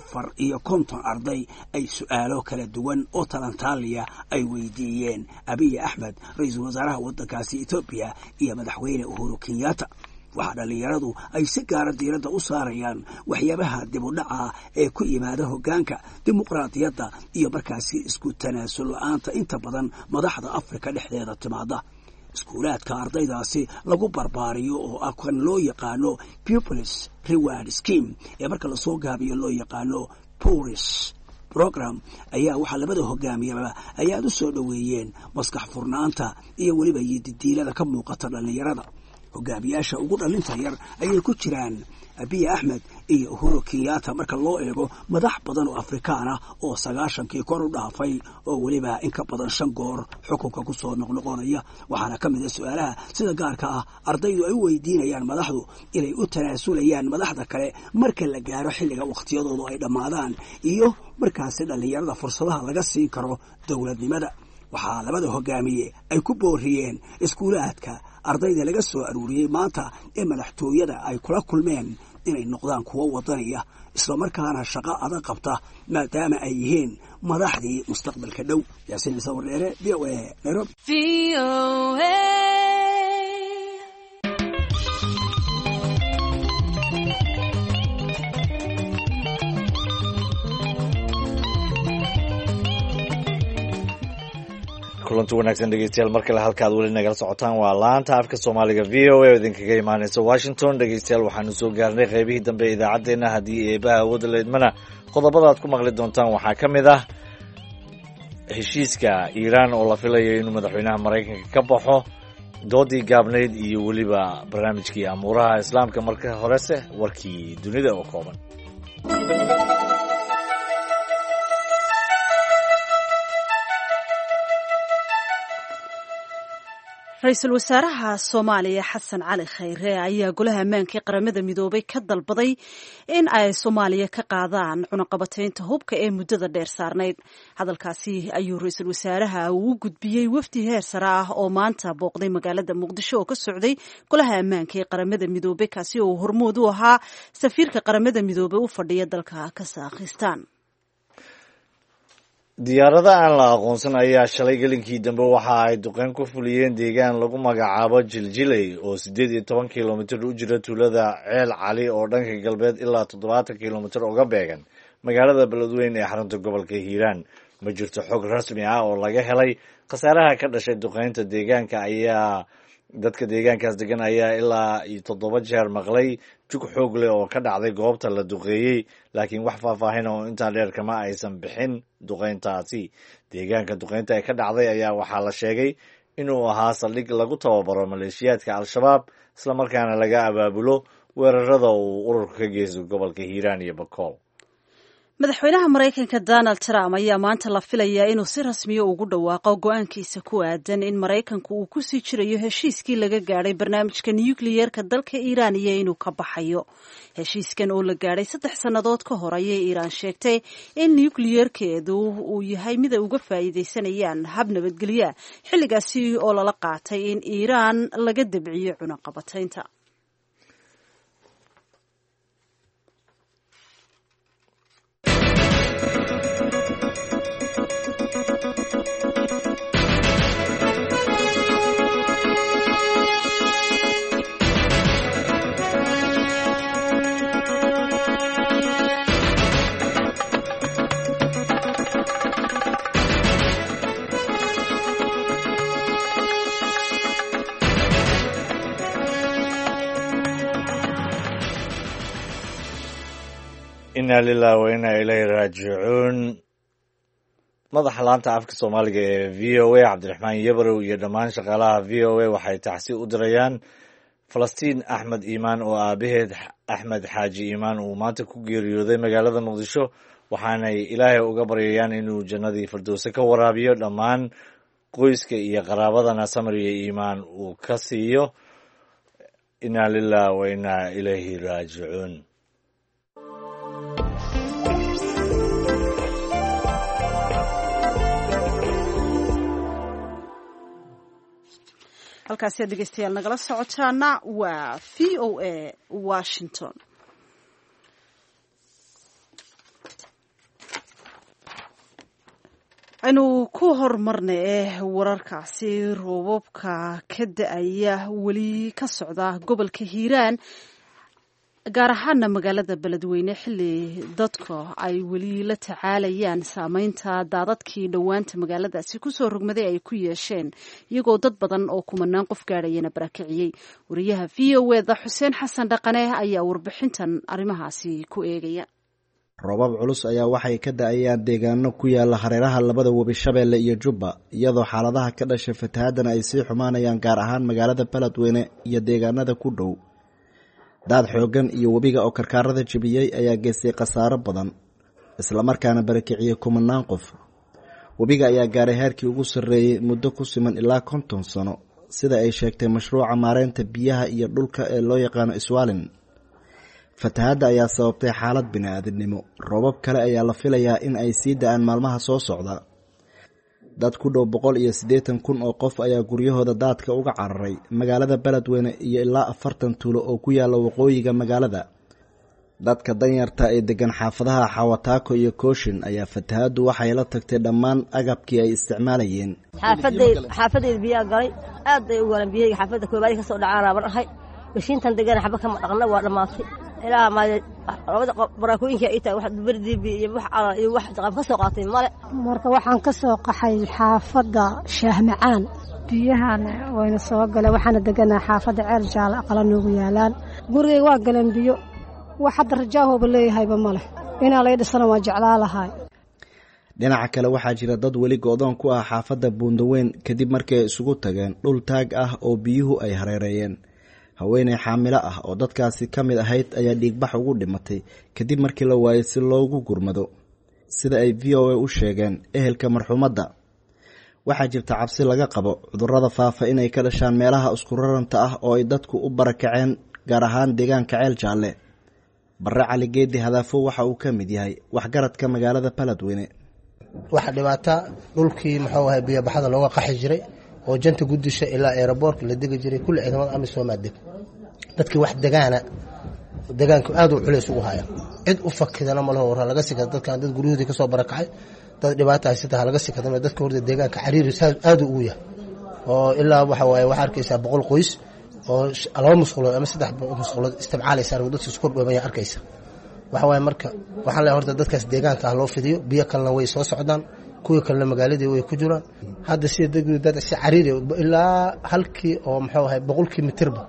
450 arday ay su'aalo kala duwan oo talantaaliya ay weydiiyeen abiy axmed ra-iisul wasaaraha waddankaasi etoobiya iyo madaxweyne uhuru kenyatta waxaa dhallinyaradu ay si gaara diiradda u saarayaan waxyaabaha dib u dhaca ee ku yimaada hoggaanka dimuqraadiyadda iyo markaasi isku tanaasul la-aanta inta badan madaxda afrika dhexdeeda timaada iskuulaadka ardaydaasi lagu barbaariyo oo ah kan loo yaqaano pupils reward scheme ee marka lasoo gaabiyo loo yaqaano puris program ayaa waxaa labada hogaamiyaba ay aad u soo dhoweeyeen maskax furnaanta iyo weliba yididiilada ka muuqata dhallinyarada hogaamiyaasha ugu dhalinta yar ayay ku jiraan abiy axmed iyo uhuru kenyatta marka loo eego madax badan oo afrikaan ah oo 90kii kor u dhaafay oo weliba in ka badan 5 goor xukunka ku soo noqnoqonaya waxaana ka mid ah su'aalaha sida gaarka ah ardaydu ay u weydiinayaan madaxdu inay u tanaasulayaan madaxda kale marka la gaaro xilliga waqtiyadoodu ay dhammaadaan iyo markaasi dhallinyarada fursadaha laga siin karo dowladnimada waxaa labada hogaamiye ay ku booriyeen iskuulaadka ardayda laga soo aruuriyey maanta ee madaxtooyada ay kula kulmeen inay noqdaan kuwo wadaniya isla markaana shaqo adag qabta maadaama ay yihiin madaxdii mustaqbalka dhow yaasiin ciise wardheere v o a nairobi kulanti wanaagsan dhegeystayaal mar kale halkaad weli nagala socotaan waa laanta afka soomaaliga v o a oo idinkaga imaaneysa washington dhegeystayaal waxaanu soo gaarnay qaybihii dambe ee idaacaddeenna haddii eebaha awoodda leedmana qodobada aad ku maqli doontaan waxaa ka mid ah heshiiska iiraan oo la filayo inuu madaxweynaha maraykanka ka baxo doodii gaabnayd iyo weliba barnaamijkii amuuraha islaamka marka horese warkii dunida oo kooban. ra-iisul wasaaraha soomaaliya xasan cali khayre ayaa golaha ammaanka ee qaramada midoobay ka dalbaday in ay soomaaliya ka qaadaan cunaqabataynta hubka ee muddada dheer saarnayd hadalkaasi ayuu ra-iisul wasaaraha uu gudbiyey wafdi heer sare ah oo maanta booqday magaalada muqdisho oo ka socday golaha ammaanka ee qaramada midoobey kaasi oo hormood u ahaa safiirka qaramada midoobey u fadhiya dalka kazaakhistan. diyaarada aan la aqoonsan ayaa shalay gelinkii dambe waxa ay duqeyn ku fuliyeen deegaan lagu magacaabo jiljiley oo 18 kilomitir u jira tuulada ceel cali oo dhanka galbeed ilaa 70 kilomitir uga beegan magaalada beledweyne ee xarunta gobolka hiiraan ma jirto xog rasmi ah oo laga helay khasaaraha ka dhashay duqeynta deegaanka ayaa dadka deegaankaas degan ayaa ilaa 7 jeer maqlay jug xoog leh oo ka dhacday goobta la duqeeyey laakiin wax faahfaahin oo intaa dheer kama aysan bixin duqeyntaasi deegaanka duqeynta ee ka dhacday ayaa waxaa la sheegay inuu ahaa saldhig lagu tababaro maleeshiyaadka al-shabaab islamarkaana laga abaabulo weerarada uu ururka ka geysto gobolka hiiraan iyo bakool. madaxweynaha maraykanka Donald Trump ayaa maanta la filayaa inuu si rasmiya ugu dhawaaqo go'aankiisa ku aadan in maraykanku uu ku sii jirayo heshiiskii laga gaadhay barnaamijka nukliyeerka dalka Iiraan iyo inuu ka baxayo. heshiiskan oo la gaadhay 3 sannadood ka hor ayay Iiraan sheegtay in nukliyeerkeedu uu yahay mid ay uga faa'iideysanayaan hab nabadgelyo xilligaasi oo lala qaatay in Iiraan laga dabciyo cunaqabataynta. inaa lilah wa inaa ilayhi raajicuun. madaxa laanta afka soomaaliga ee v o a cabdiraxmaan yabarow iyo dhammaan shaqaalaha v o a waxay tacsi u dirayaan falastiin axmed iimaan oo aabaheed axmed xaaji iimaan uu maanta ku geeriyooday magaalada muqdisho, waxaanay ilaahay uga baryayaan inuu jannadii firdowse ka waraabiyo, dhammaan qoyska iyo qaraabadana samir iyo iimaan uu ka siiyo. inaa lilah wa inaa ilayhi raajicuun. halkaasi dhegeystayaal nagala socotaana waa v o a Washington. aynu ku hormarnay wararkaasi roobabka ka da-aya weli ka socda gobolka hiiraan, gaar ahaana magaalada beledweyne, xilli dadka ay weli la tacaalayaan saameynta daadadkii dhowaanta magaaladaasi kusoo rogmaday ay ku yeesheen, iyagoo dad badan oo kumanaan qof gaadhayana barakiciyey. wariyaha v o eda xuseen xasan dhaqane ayaa warbixintan arrimahaasi ku eegaya. roobab culus ayaa waxay ka da-ayaan deegaano ku yaala hareeraha labada webi Shabeelle iyo Jubba, iyadoo xaaladaha ka dhashay fatahaadana ay sii xumaanayaan, gaar ahaan magaalada beledweyne iyo deegaanada ku dhow. daad xoogan iyo webiga oo karkaarada jebiyey ayaa geystay khasaaro badan, islamarkaana barakiciyey kumanaan qof. webiga ayaa gaaray heerkii ugu sarreeyey muddo ku siman ilaa 50 sano, sida ay sheegtay mashruuca maareynta biyaha iyo dhulka ee loo yaqaano Iswaalin. fatahaadda ayaa sababtay xaalad bini'aadamnimo. roobab kale ayaa la filayaa in ay sii da-aan maalmaha soo socda. dad ku dhow 180,000 oo qof ayaa guryahooda daadka uga cararay magaalada beledweyne iyo ilaa 40 tuulo oo ku yaala waqooyiga magaalada. dadka danyarta ee degan xaafadaha Xawataako iyo Kooshin ayaa fatahaaddu waxay la tagtay dhammaan agabkii ay isticmaalayeen. xaafadeed biyaa galay, aad ay u galan biyay. xaafada koobaad ka soo dhacaan raaban ahay, mashiintan degan xabba kama dhaqna, waa dhamaatay. ilaa ma labada barakooyinka ay tahay wax bardibi iyo wax ala iyo wax qab ka soo qaatay male. marka waxaan ka soo qaxay xaafada Shaahmacaan, biyahana wayna soo galeen. waxaana deganaa xaafada Ceel Jaal aqala noogu yaalaan. gurigay waa galeen biyo, wax hadda rajaahoba leeyahayba male. inaa la dhisana waa jeclaa lahay. dhinaca kale waxaa jira dad weli go'doon ku ah xaafada Buundaweyn kadib markii ay isugu tageen dhul taag ah oo biyuhu ay hareereeyeen. haweeney xaamilo ah oo dadkaasi ka mid ahayd ayaa dhiigbax ugu dhimatay kadib markii la waayay si loogu gurmado, sida ay v o a u sheegeen ehelka marxuumadda. waxaa jirta cabsi laga qabo cudurrada faafa inay ka dhashaan meelaha isku raranta ah oo ay dadku u barakaceen, gaar ahaan deegaanka Ceel Jaalle. Barre Cali Geedi Hadaafo waxa uu ka mid yahay waxgaradka magaalada beledweyne. waxa dhibaata dhulkii muxuu ahay biyo baxada looga qaxi jiray oo janta gudisha ilaa aeroboork la degi jiray kulli ciidamada amisom deg. dadkii wax degaanku aad u culays ugu haya, cid u fakidana ma laho laga sikada. dadkan dad guryahoodii ka soo barakacay, dad dhibaato haysta laga sikada. dadka horda deegaanka xariiri aad u yahay, oo ilaa waxa waaye waxa arkaysaa 100 qoys oo 2 musqulood ama 3 musqulood isticmaalaysa dadka isku dhoobaya arkaysa. waxa waaye marka waxaan leeyahay horta dadkaas deegaanka loo fidiyo, biyo kalena way soo socdaan, kuwa kale magaaladii way ku jiraan. hadda si dad si cariiri ilaa halkii oo muxuu ahay 100 kilomitirba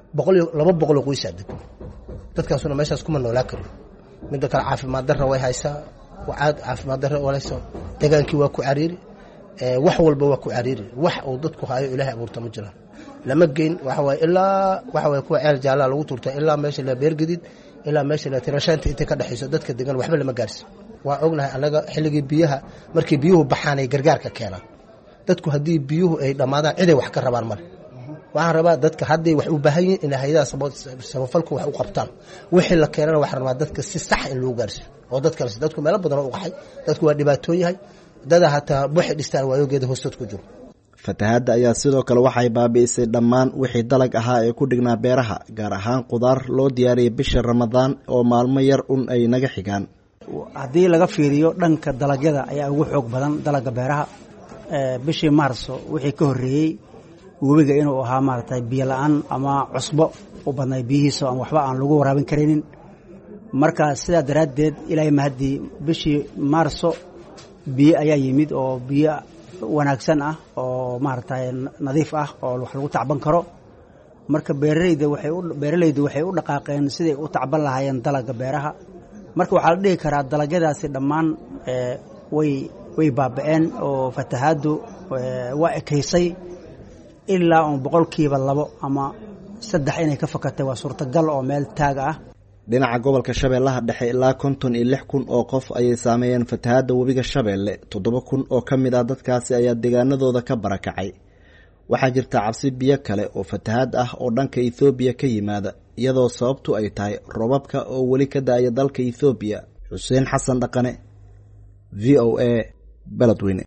200 qoys ah dadkaasuna meeshaas kuma noolaa karo. mid kale caafimaad darro way haysaa, wacaad caafimaad darro walayso, deegaankii waa ku cariiri, wax walba waa ku cariiri. wax uu dadku hayo Ilaahay abuurta ma jiraan. lama geyn waxa waaye ilaa waxa waaye kuwa ceel jaallaa lagu turtay ilaa meesha la beergadid ilaa meesha la tirashaanta inta ka dhaxayso dadka degan waxba lama gaarsi waa ognahay anaga xilligii biyaha markii biyuhu baxaan ay gargaarka keenaan dadku haddii biyuhu ay dhammaadaan ciday wax ka rabaan male waxaan rabaa dadka hadday wax u baahan yihiin in hay'adaha samafalku wax u qabtaan wixii la keenana waxaan rabaa dadka si sax in loo gaarsiiyo oo dadku meelo badan oo u qaxay dadku waa dhibaatoon yahay dada hataa waxay dhistaan waayogeeda hoostood ku jiro fatahaadda ayaa sidoo kale waxay baabi'isay dhammaan wixii dalag ahaa ee ku dhignaa beeraha gaar ahaan qudaar loo diyaariyay bisha ramadaan oo maalmo yar un ay naga xigaan haddii laga fiiriyo dhanka dalagyada ayaa ugu xoog badan dalagga beeraha bishii maarso wixii ka horreeyey webiga inuu ahaa maaragtay biyo la-aan ama cusbo u badnay biyihiisa aan waxba aan lagu waraabin karaynin marka sidaa daraaddeed ilaahay mahaddii bishii maarso biyo ayaa yimid oo biyo wanaagsan ah oo maaragtay nadiif ah oo wax lagu tacban karo marka beeralaydu waxay u dhaqaaqeen siday u tacban lahaayeen dalagga beeraha marka waxaa la dhihi karaa dalagyadaasi dhammaan way baaba'een oo fatahaaddu waa ekaysay ilaa uun 2% ama 3 inay ka fakatay waa suurtagal oo meel taaga ah dhinaca gobolka Shabeellaha Dhexe ilaa 56,000 oo qof ayay saameeyeen fatahaadda webiga Shabeelle 7,000 oo ka mid ah dadkaasi ayaa deegaanadooda ka barakacay waxaa jirta cabsi biyo kale oo fatahaad ah oo dhanka Ethiopia ka yimaada iyadoo sababtu ay tahay roobabka oo weli ka daaya dalka Ethiopia Xuseen Xasan Dhaqane VOA Beledweyne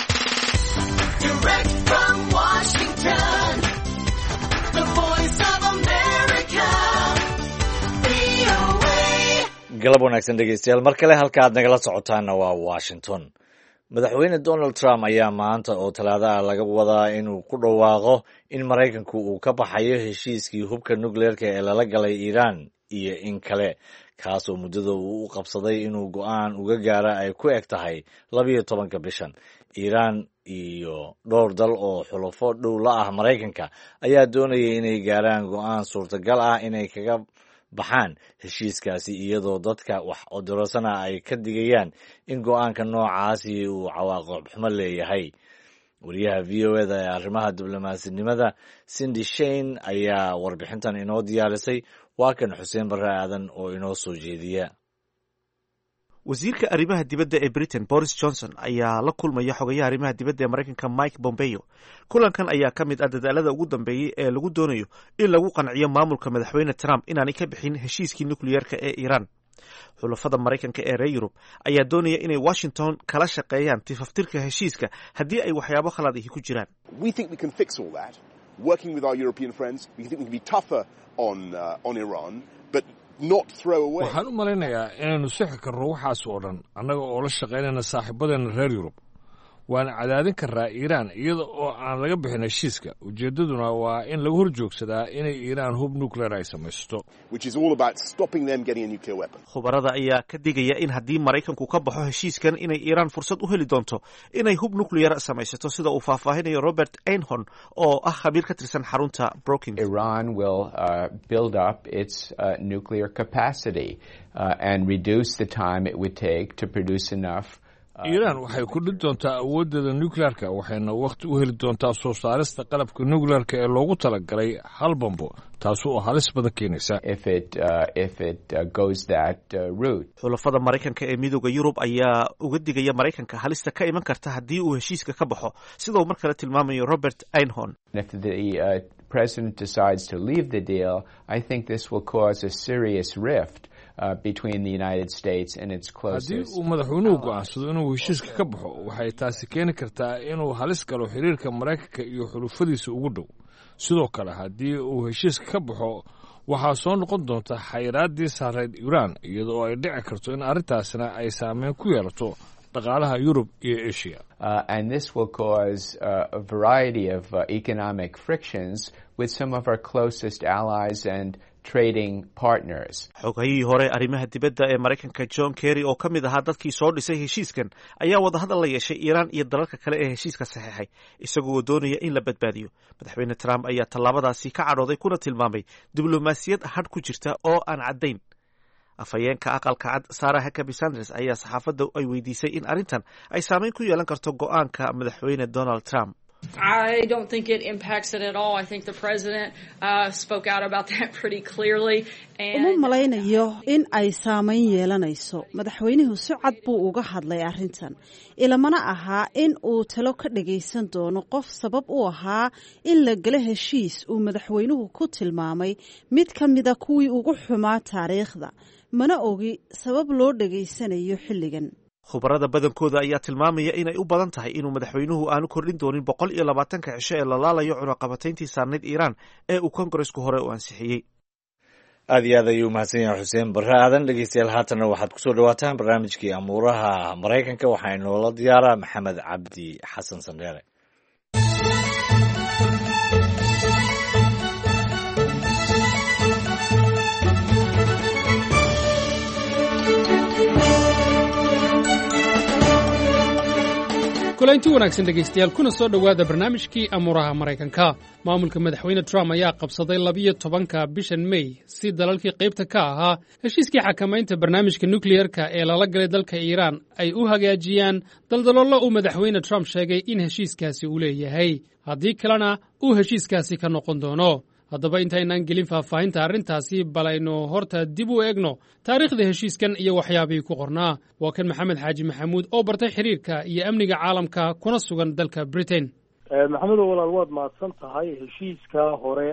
galab wanaagsan dhegeystayaal mar kale halka aad nagala socotaana waa Washington madaxweyne Donald Trump ayaa maanta oo Talaada laga wadaa inuu ku dhawaaqo in Mareykanku uu ka baxayo heshiiskii hubka nuclearka ee lala galay Iran iyo in kale kaas oo muddada uu u qabsaday inuu go'aan uga gaaro ay ku eg tahay 12 bishan Iran iyo dhowr dal oo xulafo dhow la ah Mareykanka ayaa doonaya inay gaaraan go'aan suurtagal ah inay kaga baxaan heshiiskaasi iyadoo dadka wax odorosana ay ka digayaan in go'aanka noocaasi uu cawaaqib xumo leeyahay wariyaha VOA-da ee arrimaha diblomaasiyadda Cindy Shane ayaa warbixintan inoo diyaarisay waa kan Xuseen Barre Aadan oo inoo soo jeediya wasiirka arrimaha dibadda ee Britain Boris Johnson ayaa la kulmaya xogayaha arrimaha dibadda ee Mareykanka Mike Pompeo kulankan ayaa ka mid ah dadaalada ugu dambeeyay ee lagu doonayo in lagu qanciyo maamulka madaxweyne Trump inaanay ka bixin heshiiskii nuclearka ee Iran xulafada Mareykanka ee reer Yurub ayaa doonaya inay Washington kala shaqeeyaan tifaftirka heshiiska haddii ay waxyaabo khalad ah ku jiraan We think we can fix all that working with our European friends we think we can be tougher on Iran but waxaan u malaynayaa inaynu sixi karno waxaas oo dhan annaga oo la shaqaynayna saaxiibadeena reer Yurub waana cadaadin karaa Iiraan iyada oo aan laga bixin heshiiska ujeedaduna waa in lagu horjoogsadaa inay Iiraan hub nuclear ay samaysto khubarada ayaa ka digaya in haddii Mareykanku ka baxo heshiiskan inay Iiraan fursad u heli doonto inay hub nuclear samaysato sida uu faahfaahinayo Robert Einhorn oo ah khabiir ka tirsan xarunta Brookings Iran will build up its nuclear capacity and reduce the time it would take to produce enough Iiraan waxay ku dhig doontaa awooddeeda nuclearka waxayna waqti u heli doontaa soo saarista qalabka nuclearka ee loogu talagalay hal bambo taasoo halis badan keenaysa if it goes that route xulafada Mareykanka ee midowga Yurub ayaa uga digaya Mareykanka halista ka iman karta haddii uu heshiiska ka baxo sida uu mar kale tilmaamayo Robert Einhorn if the president decides to leave the deal I think this will cause a serious rift between the United States and its closest haddii uu madaxweynuhu go'aansado inuu heshiiska ka baxo waxay taasi keeni kartaa inuu halis galo xiriirka Mareykanka iyo xulufadiisa ugu dhow sidoo kale haddii uu heshiiska ka baxo waxaa soo noqon doonta xayiraadii saareed Iran iyadoo ay dhici karto in arrintaasina ay saameyn ku yeelato dhaqaalaha Yurub iyo Asia and this will cause a variety of economic frictions with some of our closest allies and trading partners. xogayihii hore arrimaha dibadda ee Mareykanka John Kerry oo ka mid ahaa dadkii soo dhisay heshiiskan ayaa wadahadal la yeeshay Iran iyo dalalka kale ee heshiiska saxeexay isagoo doonaya in la badbaadiyo madaxweyne Trump ayaa tallaabadaasi ka cadhooday kuna tilmaamay diblomaasiyad hadh ku jirta oo aan caddayn afhayeenka aqalka cad Sarah Huckabee Sanders ayaa saxaafadda ay weydiisay in arrintan ay saameyn ku yeelan karto go'aanka madaxweyne Donald Trump I don't think it impacts it at all. I think the president spoke out about that pretty clearly. uma malaynayo in ay saamayn yeelanayso. madaxweynuhu si cad buu uga hadlay arrintan. ilamana ahaa in uu talo ka dhagaysan doono qof sabab u ahaa in la gala heshiis uu madaxweynuhu ku tilmaamay mid ka mida kuwii ugu xumaa taariikhda. mana ogi sabab loo dhagaysanayo xilligan. khubarada badankooda ayaa tilmaamaya inay u badan tahay inuu madaxweynuhu aanu kordhin doonin 120 cisho ee la laalayo cunaqabatayntii saarneyd Iiraan ee uu kongaresku hore u ansixiyey. aad iyo aad ayuu mahadsan yahay xuseen barre aadan. dhegeystayaal haatanna waxaad kusoo dhawaataan barnaamijkii amuuraha maraykanka. waxaa inoola diyaaraa maxamed cabdi xasan sandheere. kulanti wanaagsan dhegaystayaal kuna soo dhowaada barnaamijkii amuuraha maraykanka. maamulka madaxweyne Trump ayaa qabsaday 12 bishan May si dalalkii qaybta ka ahaa heshiiskii xakamaynta barnaamijka nukliyeerka ee lala galay dalka Iiraan ay u hagaajiyaan daldaloolo uu madaxweyne Trump sheegay in heshiiskaasi uu leeyahay, haddii kalena uu heshiiskaasi ka noqon doono. haddaba intaynaan gelin faahfaahinta arrintaasi bal aynu horta dib u eegno taariikhda heshiiskan iyo waxyaabihii ku qornaa. waa kan maxamed xaaji maxamuud oo bartay xiriirka iyo amniga caalamka kuna sugan dalka Britain. maxamedow walaal waad mahadsan tahay. heshiiska hore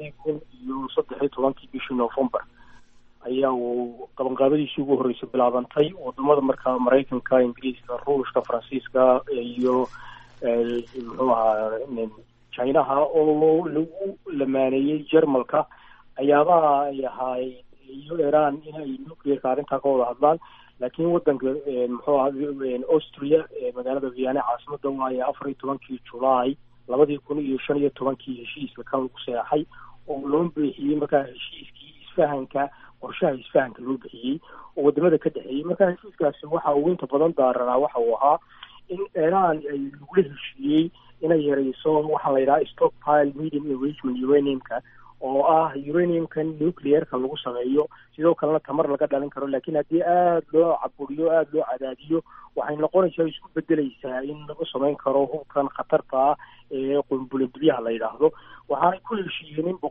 2013 bishii November ayaa uu qabanqaabadiisii ugu horreysay bilaabantay. wadamada markaa Maraykanka, Ingiriiska, Ruushka, Faransiiska iyo muxuu ahaa Chinaha oo lagu lamaaneeyey Jarmalka ayaabaha ay ahayd iyo Iran inay nuclear arrintaa ka wada hadlaan. laakiin wadanka muxuu ahaa Austria magaalada Vienna caasimada waaye 14 July 2015 heshiiska kan lagu saxay oo loo bixiyey markaa heshiiskii isfahanka qorshaha isfahanka loo bixiyey oo wadamada ka dhaxeeyay. markaa heshiiskaasi waxa uu inta badan daaranaa waxa uu ahaa in Iran ay lagu heshiiyey inay yareyso waxa la yiraahdo stockpile medium enrichment uraniumka oo ah uraniumka nuclearka lagu sameeyo sidoo kalena tamar laga dhalin karo. laakiin haddii aad loo caburiyo aad loo cadaadiyo waxay noqonaysaa isku bedelaysaa in lagu samayn karo hubkan khatarta ah ee qunbuladiyaha la yiraahdo. waxaanay ku heshiiyeen in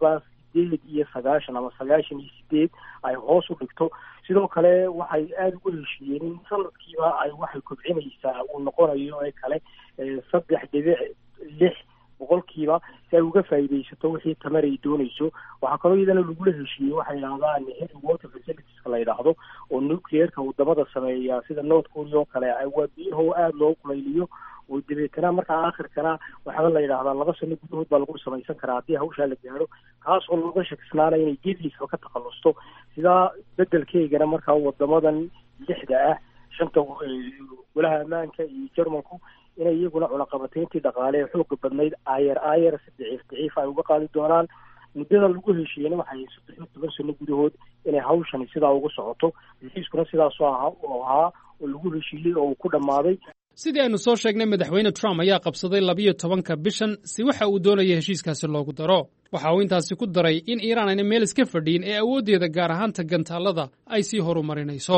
8 ama 98 ay hoos u dhigto. sidoo kale waxay aad ugu heshiiyeen in sanadkiiba ay waxay kobcinaysaa uu noqonayo ee kale 3.6 boqolkiiba si ay uga faa'iidaysato wixii tamar ay doonayso. waxaa kaloo iyadana lagula heshiiyey waxay yidhahdaan heavy water facilities la yidhaahdo oo nuclearka wadamada sameeya sida North Korea oo kale waa biyaha aad loo kulayliyo oo dabeetana markaa aakhirkana waxaa la yidhaahdaa 2 sano gudahood baa lagu samaysan karaa haddii hawshaa la gaaro, kaas oo looga shakisnaanay inay geediisa ka takhalusto. sidaa bedelkeygana markaa wadamadan 6 ah 5 golaha ammaanka iyo Jarmalku inay iyaguna cunaqabatayntii dhaqaale ee xooga badnayd ayar daciif ay uga qaadi doonaan. muddada lagu heshiiyeyna waxay 13 sano gudahood inay hawshani sidaa ugu socoto. heshiiskuna sidaasoo ahaa oo lagu heshiiyey oo ku dhammaaday. sidii aynu soo sheegnay madaxweyne Trump ayaa qabsaday 12 bishan si waxa uu doonayay heshiiskaasi loogu daro. waxa uu intaasi ku daray in Iiraan ayna meel iska fadhiin ee awooddeeda gaar ahaan gantaalada ay sii horumarinayso.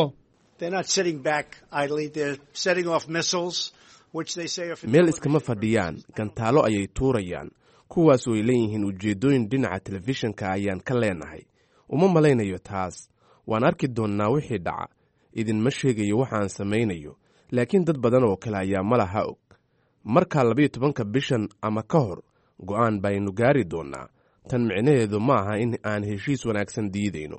meel iskama fadhiyaan, gantaalo ayay tuurayaan, kuwaas oo ay leeyihiin ujeeddooyin dhinaca telefishinka ayaan ka leenahay. uma malaynayo taas. waan arki doonnaa wixii dhaca. idinma sheegayo waxaan samaynayo, laakiin dad badan oo kale ayaa malaha og. markaa 12 bishan ama ka hor go'aan baynu gaari doonnaa. tan micnaheedu ma aha in aan heshiis wanaagsan diidayno.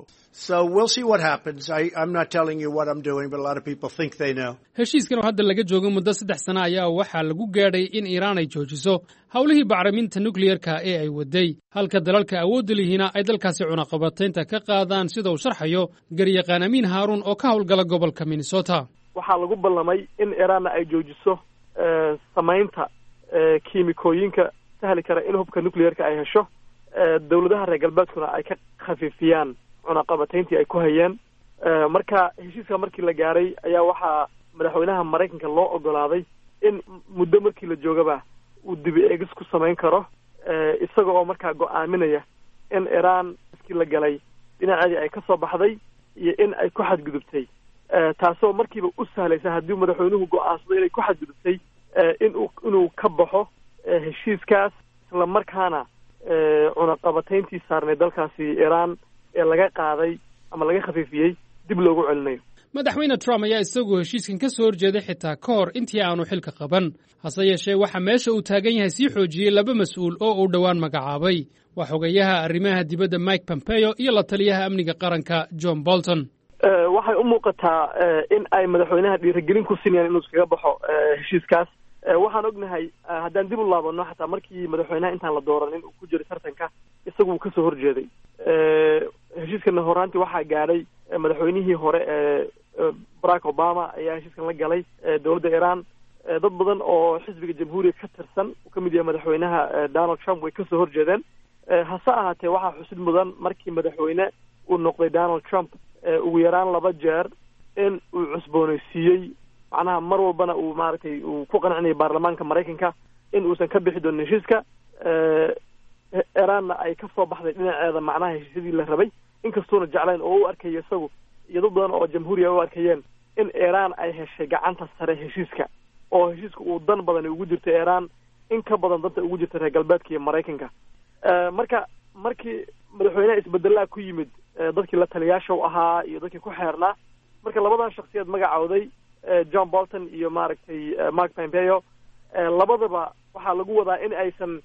heshiiskan oo hadda laga joogo muddo 3 sano ayaa waxaa lagu gaadhay in Iiraan ay joojiso howlihii bacriminta nuclearka ee ay waday, halka dalalka awoodda lihiina ay dalkaasi cunaqabataynta ka qaadaan, sida uu sharxayo garyaqaan Amiin Haaruun oo ka howlgala gobolka Minnesota. waxaa lagu ballamay in Iiraanna ay joojiso samaynta kiimikooyinka sahli kara in hubka nuclearka ay hesho. dawladaha reer galbeedkuna ay ka khafifiyaan cunaqabatayntii ay ku hayeen. marka heshiiska markii la gaaray ayaa waxaa madaxweynaha Maraykanka loo ogolaaday in muddo markii la joogaba uu dib eegis ku samayn karo, isaga oo markaa go'aaminaya in Iiraan iskii la galay dhinaceedii ay ka soo baxday iyo in ay ku xadgudubtay, taasoo markiiba u sahlaysa haddii madaxweynuhu go'aansado inay ku xadgudubtay inuu ka baxo heshiiskaas isla markaana cunaqabatayntii saarnay dalkaasi iiraan ee laga qaaday ama laga khafiifiyey dib loogu celinayo. madaxweyne Trump ayaa isagu heshiiskan ka soo horjeeday xitaa ka hor intii aanu xilka qaban. hase yeeshee waxa meesha uu taagan yahay sii xoojiyey laba mas'uul oo uu dhowaan magacaabay. waa xogayaha arrimaha dibadda Mike Pompeo iyo la taliyaha amniga qaranka John Bolton. waxay u muuqataa in ay madaxweynaha dhiirigelin ku siinayaan inuu iskaga baxo heshiiskaas. waxaan ognahay haddaan dib u laabano xataa markii madaxweynaha intaan la dooranin uu ku jiray tartanka isagu uu kasoo horjeeday. heshiiskana horaantii waxaa gaadhay madaxweynihii hore Barack Obama ayaa heshiiskan la galay dowladda Iran. dad badan oo xisbiga jamhuuriga ka tirsan uu ka mid yahay madaxweynaha Donald Trump way kasoo horjeedeen. hase ahaatee waxaa xusid mudan markii madaxweyne uu noqday Donald Trump ugu yaraan 2 jeer in uu cusboonaysiiyey macnaha mar walbana uu maaragtay uu ku qancinayay baarlamaanka Mareykanka in uusan ka bixi doonin heshiiska. Iranna ay ka soo baxday dhinaceeda macnaha heshiisyadii la rabay inkastoona jeclayn oo u arkayay isagu iyo dad badan oo jamhuuriga u arkayeen in Iran ay heshay gacanta sare heshiiska oo heshiiska uu dan badan ugu jirto Iran in ka badan danta ugu jirta reer galbeedka iyo Mareykanka. markii madaxweynaha isbedelaa ku yimid dadkii la taliyaasha u ahaa iyo dadkii ku xeernaa marka labadan shakhsiyaad magacooday John Bolton iyo maaragtay Mike Pompeo labadaba waxaa lagu wadaa in aysan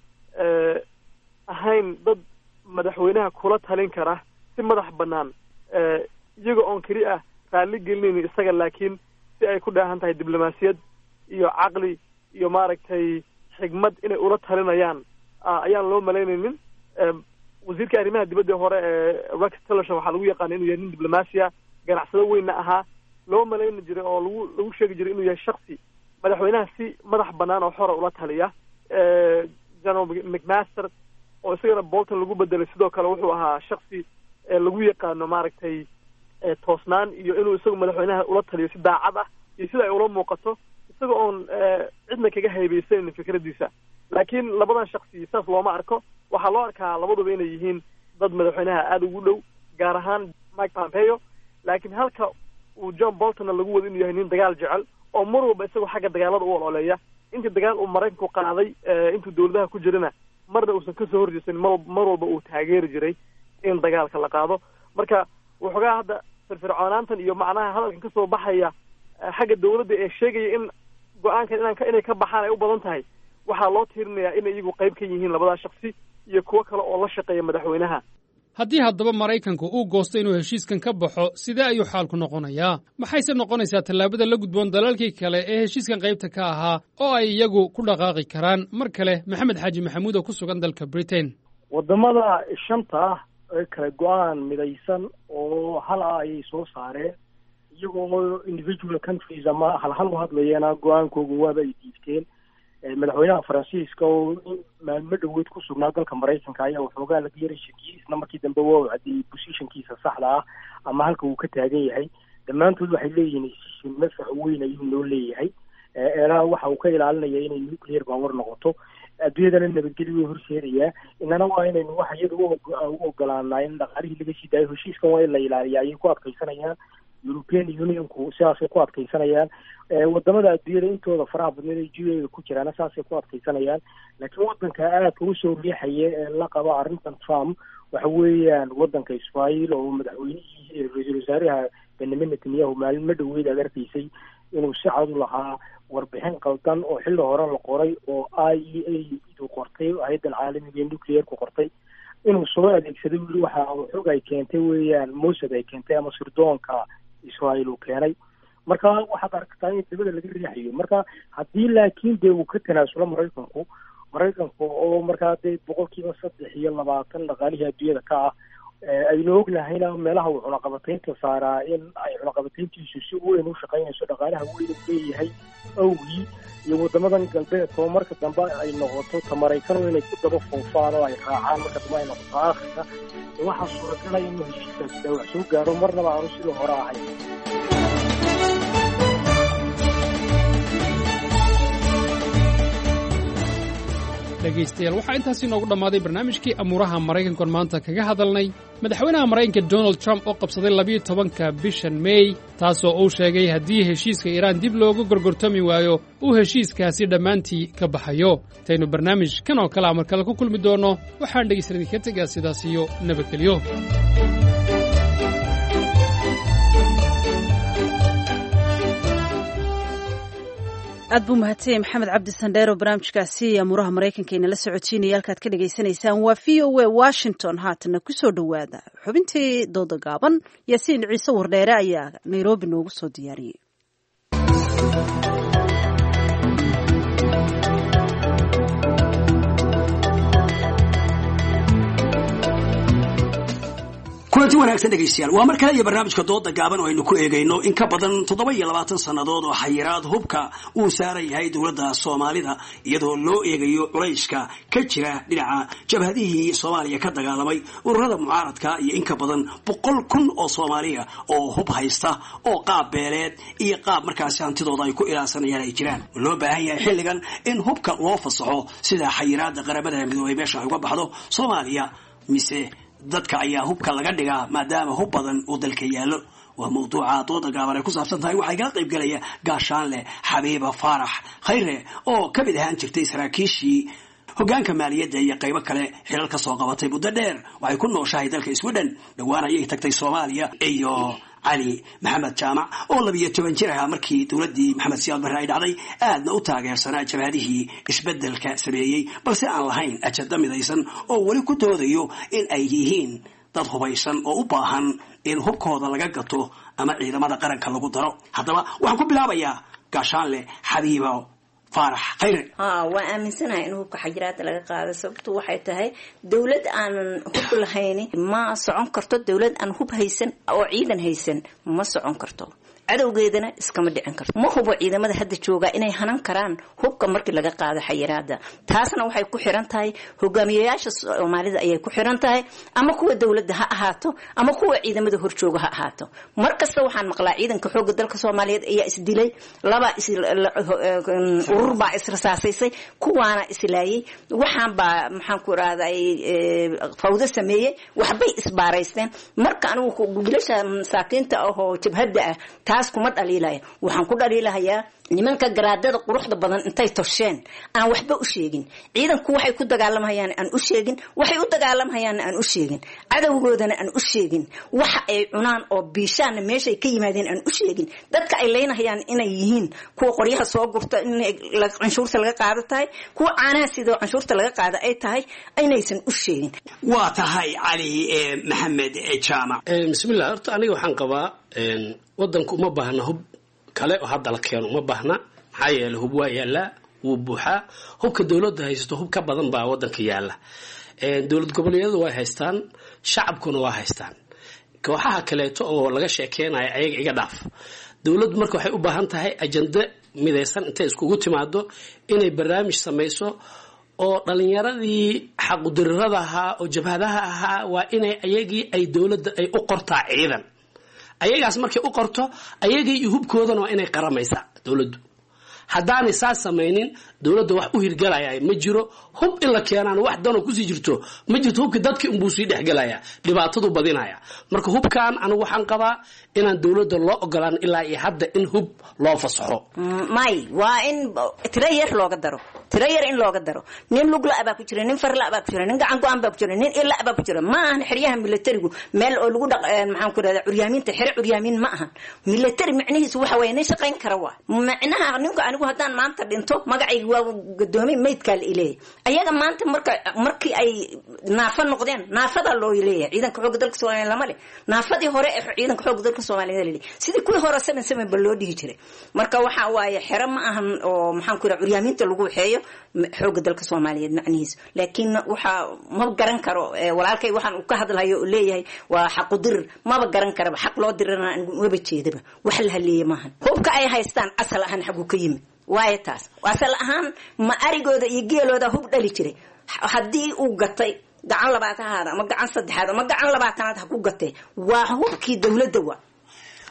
ahayn dad madaxweynaha kula talin kara si madax bannaan iyaga oon keli ah raalli gelinayn isaga laakiin si ay ku dhaahan tahay diblomaasiyad iyo caqli iyo maaragtay xigmad inay ula talinayaan ayaan loo malaynaynin. wasiirka arrimaha dibadda hore Rex Tillerson waxaa lagu yaqaana inuu yahay nin diblomaasiya ganacsado weynna ahaa loo malayni jiray oo lagu sheegi jiray inuu yahay shaksi madaxweynaha si madax bannaan oo xora ula taliya. General McMaster oo isagana Bolton lagu bedelay sidoo kale wuxuu ahaa shaksi lagu yaqaano maaragtay toosnaan iyo inuu isagu madaxweynaha ula taliyo si daacad ah iyo sida ay ula muuqato isaga oon cidna kaga haybaysanin fikradiisa. laakiin labadan shaksi saas looma arko waxaa loo arkaa labaduba inay yihiin dad madaxweynaha aada ugu dhow gaar ahaan Mike Pompeo laakiin halka uu John Boltonna lagu wado inuu yahay nin dagaal jecel oo mar walba isagoo xagga dagaalada u ololeeya intii dagaal uu Mareykanku qaaday intuu dowladaha ku jirana marna uusan kasoo horjeesan mar walba uu taageeri jiray in dagaalka la qaado. marka wuxugaa hadda firfircoonaantan iyo macnaha hadalkan kasoo baxaya xagga dowladda ee sheegaya in go-aankan inay ka baxaan ay u badan tahay waxaa loo tiirinayaa inay iyagu qayb ka yihiin labadaa shaksi iyo kuwo kale oo la shaqeeya madaxweynaha. haddii haddaba Maraykanku uu goosto inuu heshiiskan ka baxo sidee ayuu xaalku noqonayaa? maxayse noqonaysaa tallaabada la gudboon dalalkii kale ee heshiiskan qaybta ka ahaa oo ay iyagu ku dhaqaaqi karaan? mar kale Maxamed Xaaji Maxamuud oo ku sugan dalka Britain. wadamada shanta ah ee kala go-aan midaysan oo hal ah ayay soo saareen iyagoo individual countries ama hal u hadlayana go-aankooga waaba ay diibteen. madaxweynaha Faransiiska oo maalmo dhaweyd ku sugnaa dalka Mareykanka ayaa waxoogaa laga yaray shakiyay isla markii dambe waa caddeeyey positionkiisa saxda ah ama halka uu ka taagan yahay. dhammaantood waxay leeyihiin heshiiskan masax weyn ayuu noo leeyahay. Iran waxa uu ka ilaalinaya inay nuclear power noqoto adduunyadana nabadgelyo way horseedayaa inana waa inaynu wax iyada u ogolaanaa in dhaqaalihii laga sii daayo heshiiskan waa in la ilaaliya ayay ku adkaysanayaan. European Unionku sidaasay ku adkaysanayaan. wadamada adduunyada intooda faraha badneed ay jireega ku jiraan saasay ku adkaysanayaan. laakiin wadanka aadka u soo riixaya ee la qabo arrintan Trump waxa weeyaan wadanka Israel oo madaxweynihii ra'iisul wasaaraha Benjamin Netanyahu maalmo dhaweyd aad arkaysay inuu si cad u lahaa warbixin qaldan oo xilli hore la qoray oo IAEA uu qortay hay'adda caalamiga ee nuclear ku qortay inuu soo adeegsaday waxa xog ay keentay weeyaan Mossad ay keentay ama sirdoonka Israel uu keenay. marka waxaad aragtaa in dibadda laga riixayo. marka haddii laakiin dee uu ka tanaasulo Mareykanku oo markaa dee 320% dhaqaalihii adduunyada ka ah aynu ognahayna meelaha uu cunaqabataynta saaraa in ay cunaqabatayntiisu si weyn u shaqaynayso dhaqaalaha weyn uu leeyahay awgii iyo wadamadan galbeedka oo marka dambe ay noqoto ta Mareykan inay ku daba foofaan oo ay raacaan marka dambe ay noqoto aakhirka waxaa suuragalaya inuu heshiiskaasi dhaawac soo gaaro marnaba aanu sidii hore ahayn. dhegaystayaal waxaa intaasi inoogu dhammaaday barnaamijkii amuuraha maraykankan maanta kaga hadalnay madaxweynaha maraykanka donald trump oo qabsaday 12 bishan meey taasoo uu sheegay haddii heshiiska iiraan dib looga gorgortami waayo uu heshiiskaasi dhammaantii ka baxayo intaynu barnaamij kan oo kale mar kale ku kulmi doonno waxaan dhegaystayaal ka tegaa sidaas iyo nabadgelyo. aad buu mahadsanyahay maxamed cabdi sandheer oo barnaamijkaasi amuuraha maraykanka inala socodsiinaya halkaad ka dhagaysanaysaan waa VOA Washington. haatana ku soo dhowaada xubintii dooda gaaban yaasiin ciise wardheere ayaa Nairobi noogu soo diyaariyey. kulanti wanaagsan dhegaystayaal waa mar kale iyo barnaamijka dooda gaaban oo aynu ku eegayno in ka badan 27 sannadood oo xayiraad hubka uu saaran yahay dowladda Soomaalida iyadoo loo eegayo culayska ka jira dhinaca jabhadihii Soomaaliya ka dagaalamay ururada mucaaradka iyo in ka badan 100,000 oo Soomaaliya oo hub haysta oo qaab beeleed iyo qaab markaas hantidooda ay ku ilaasanayaan ay jiraan loo baahan yahay xilligan in hubka loo fasaxo sida xayiraadda qaramada midoobay meesha ay uga baxdo Soomaaliya mise dadka ayaa hubka laga dhigaa maadaama hub badan uu dalka yaalo waa mawduuca dooda gaaban ay ku saabsan tahay waxay kala qayb galaya gaashaanle Xabiiba Faarax Khayre oo ka mid ahaan jirtay saraakiishii hoggaanka maaliyadda iyo qaybo kale xilal ka soo qabatay muddo dheer waxay ku nooshahay dalka Sweden dhawaan ayay tagtay Soomaaliya iyo علي محمد جامع oo 12 jir ah markii dawladii Maxamed Siyaad Barre ay dhacday aadna u taageersanaa jabhadihii isbedelka sameeyay balse aan lahayn ajada midaysan oo wali ku doodayo in ay yihiin dad hubaysan oo u baahan in hubkooda laga gato ama ciidamada qaranka lagu daro haddaba waxaan ku bilaabayaa gaashaanle Xabiiba Faarax Khayre waa aaminsanahay in hubka xajiraad laga qaado sababtu waxay tahay dawlad aan hub lahayn ma socon karto dawlad aan hub haysan oo ciidan haysan ma socon karto cadowgeedana iskama dhicin karto ma hubo ciidamada hadda jooga inay hanan karaan hubka markii laga qaado xayiraada taasna waxay ku xiran tahay hogaamiyayaasha Soomaalida ayay ku xiran tahay ama kuwa dawladda ha ahaato ama kuwa ciidamada horjooga ha ahaato markasta waxaan maqlaa ciidanka xoogga dalka Soomaaliyeed ayaa isdilay laba urur baa israasaysay kuwaana islaayay waxaan baa maxaan ku raadayay fawda sameeyay waxbay isbaaraysteen marka anigu wiilasha masaakiinta oo jabhadda ah taas kuma dhaliilaya waxaan ku dhaliilayaa nimanka garaadada quruxda badan intay tosheen aan waxba u sheegin ciidanku waxay ku dagaalamayaan aan u sheegin waxay u dagaalamayaan aan u sheegin cadawgoodana aan u sheegin waxa ay cunaan oo biishaan meeshay ka yimaadeen aan u sheegin dadka ay leynayaan inay yihiin kuwa qoryaha soo gurta in canshuurta laga qaado tahay kuwa caanaha sidoo canshuurta laga qaado ay tahay aynaysan u sheegin waa tahay cali maxamed jaamac bismillaah horta aniga waxaan qabaa wadanku uma baahna hub kale oo hadda la keeno uma baahna maxaa yeelay hub waa yaallaa wuu buuxaa hubka dawladda haysto hub ka badan baa wadanka yaalla dowlad goboleedyadu way haystaan shacabkuna waa haystaan kooxaha kaleeto oo laga sheekeynayo ayaga iga dhaaf dawladdu marka waxay u baahan tahay ajende midaysan intay iskugu timaado inay barnaamij samayso oo dhalinyaradii xaqudirrada ahaa oo jabhadaha ahaa waa inay ayagii ay dawladda ay u qortaa ciidan ayagaas markay u qorto ayagii iyo hubkoodana waa inay qaramaysaa dawladdu haddaanay saas samaynin dawladda wax u hirgalaya ma jiro hub in la keenaan wax danoo kusii jirto ma jirto hubkii dadkii unbuu sii dhexgelaya dhibaatadu badinaya marka hubkan anigu waxaan qabaa inaan dawladda loo ogolaan ilaa iyo hadda in hub loo fasaxo may waa in tiro yar looga daro tiro yar in looga daro nin lug la baa ku jira nin far la baa ku jira nin gacan go'an baa ku jira nin ila baa ku jira ma ahan xiriyaha militarigu meel oo lagu maxaan ku raada curyaaminta xiri curyaamin ma ahan military macnihiisu waxa weeye nin shaqayn kara waa macnaha ninka anigu haddaan maanta dhinto magacayga waa gudoomiye maydka la ileeyay ayaga maanta markii ay naafa noqdeen naafada loo ileeyay ciidanka xoogga dalka Soomaaliya lama leh naafadii hore ee ciidanka xoogga dalka Soomaaliya la leeyay sidii kuwii hore sameeyay bal loo dhigi jiray marka waxa waaye xira ma ahan oo maxaan ku raada curyaaminta lagu waxeeyo xoogga dalka Soomaaliyeed macnihiisu laakiin waxa ma garan karo walaalkay waxaan u ka hadlayo oo leeyahay waa xaq u dir ma garan karo xaq loo dirana waba jeedaba wax la haleeyay maahan hubka ay haystaan asal ahaan xagu ka yimid waaye taas asal ahaan ma arigooda iyo geelooda hub dhali jiray haddii uu gatay gacan labaad ahaada ama gacan saddexaad ama gacan labaatanaad ha ku gatay waa hubkii dawladda waa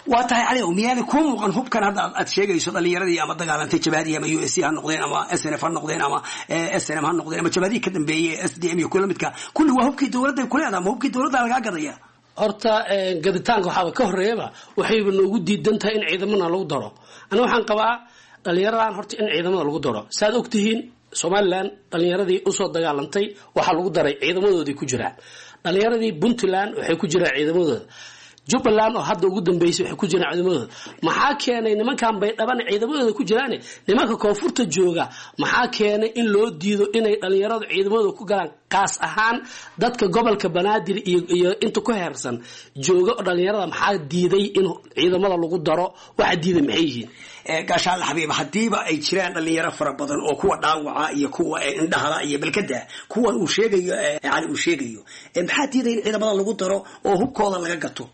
waa tahay cali miyaana kuu muuqan hubkan hadda aad sheegayso dhalinyaradii ama dagaalantay jabahadii ama USC ha noqdeen ama SNF ha noqdeen ama SNM ha noqdeen ama jabahadii ka dambeeyay SDM iyo kula midka kulli waa hubkii dawladda ku leedahay ama hubkii dawladda laga gadaya horta gaditaanka waxaa ka horeeyaba waxayba noogu diidan tahay in ciidamada lagu daro aniga waxaan qabaa dhalinyaradan horta in ciidamada lagu daro saad ogtihiin Somaliland dhalinyaradii u soo dagaalantay waxa lagu daray ciidamadoodii ku jiraan dhalinyaradii Puntland waxay ku jiraan ciidamadooda Jubbaland oo hadda ugu dambeysay waxay ku jiraan ciidamadooda maxaa keenay nimankan bay dhaban ciidamadooda ku jiraan nimanka koonfurta jooga maxaa keenay in loo diido inay dhalinyaradu ciidamadooda ku galaan qaas ahaan dadka gobolka Banaadir iyo inta ku heersan jooga oo dhalinyarada maxaa diiday in ciidamada lagu daro waxa diiday maxay yihiin gaashaan xabiib hadiiba ay jiraan dhalinyaro fara badan oo kuwa dhaawaca iyo kuwa indhahala iyo balkada kuwan uu sheegayo cali uu sheegayo maxaa diiday in ciidamada lagu daro oo hubkooda laga gato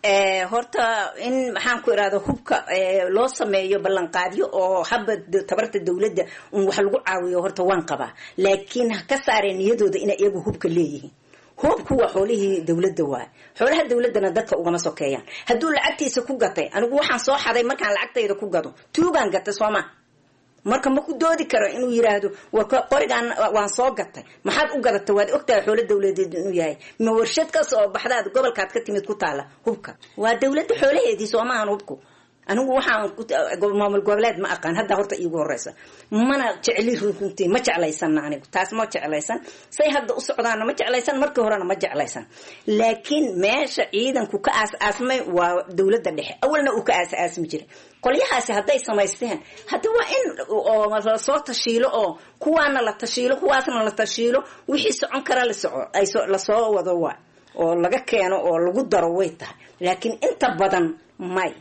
horta in maxaan ku iraado hubka loo sameeyo ballanqaadyo oo habba tabarta dawladda wax lagu caawiyo horta waan qabaa laakiin ka saareen niyadooda in iyagu hubka leeyihiin hubku waa xoolihii dawladda waa xoolaha dawladana dadka ugama sokeeyaan hadduu lacagtiisa ku gatay anigu waxaan soo xaday markaan lacagtayda ku gado tuugaan gatay Soomaa marka ma ku doodi karo inuu yiraahdo warka qorigan waan soo gatay maxaad u gadatay waad ogtahay xoolo dawladeed inuu yahay ma warshad ka soo baxdaad gobolkaad ka timid ku taala hubka waa dawladda xoolaheedii Soomaa hubku anigu waxaan maamul goboleed ma aqaan hadda horta iigu horeysa mana jecli runtii ma jeclaysan anigu taas ma jeclaysan say hadda u socdaan ma jeclaysan markii horena ma jeclaysan laakiin meesha ciidanku ka aas-aasmay waa dawladda dhexe awalna uu ka aas-aasmi jiray qolyahaasi hadday samaysteen hadda waa in la soo tashiilo oo kuwaana la tashiilo kuwaasna la tashiilo wixii socon kara la soco ay la soo wado waa oo laga keeno oo lagu daro way tahay laakiin inta badan may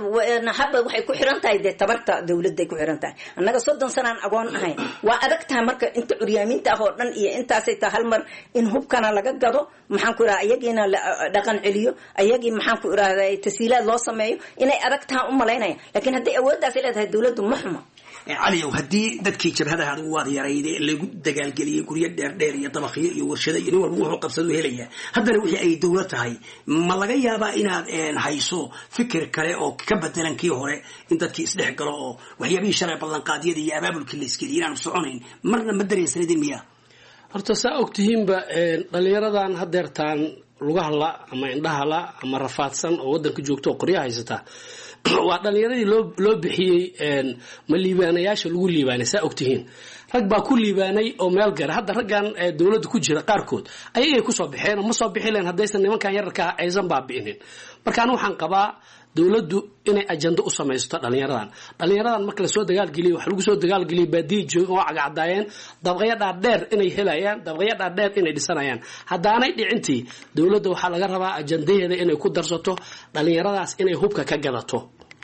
habba waxay ku xiran tahay tabarta dawladda ay ku xiran tahay annaga 30 sanaan agoon ahayn waa adag tahay marka inta curyaaminta oo dhan iyo intaasay tahay hal mar in hubkana laga gado maxaan ku iraahdaa iyagiina dhaqan celiyo ayagii maxaan ku iraahdaa tasiilaad loo sameeyo inay adag tahay u malaynaya laakiin haddii awooddaas leedahay dawladdu ma xumo cali haddii dadkii jabhadaha aad waad yarayday lagu dagaalgeliyay guryo dheer iyo dabaqyo iyo warshado iyo walba wuxuu qabsado helaya haddana wixii ay dawlad tahay ma laga yaabaa inaad hayso fikir kale oo ka bedelan kii hore in dadkii isdhex galo oo waxyaabihii shalay ballanqaadyada iyo abaabulkii la iskeliyo inaanu soconayn marna ma dareensanidin miya horta saa ogtihiinba dhalinyaradan hadeertaan lugaha la ama indhaha la ama rafaadsan oo wadanka joogto oo qoryaha haysata waa dhalinyaradii loo bixiyay ma liibaanayaasha lagu liibaanay saa ogtihiin rag baa ku liibaanay oo meel gara hadda raggan dawladda ku jira qaarkood ayay ku soo baxeen oo ma soo bixi leen haddaysan nimankan yararka aysan baabi'inin marka anigu waxaan qabaa dawladdu inay ajando u samaysto dhalinyaradan marka la soo dagaalgeliyo wax lagu soo dagaalgeliyo baadiye joogan oo cagacdaayeen dabaqyo dhaadheer inay helayaan dabaqyo dhaadheer inay dhisanayaan haddaanay dhicintii dawladda waxaa laga rabaa ajandaheeda inay ku darsato dhalinyaradaas inay hubka ka gadato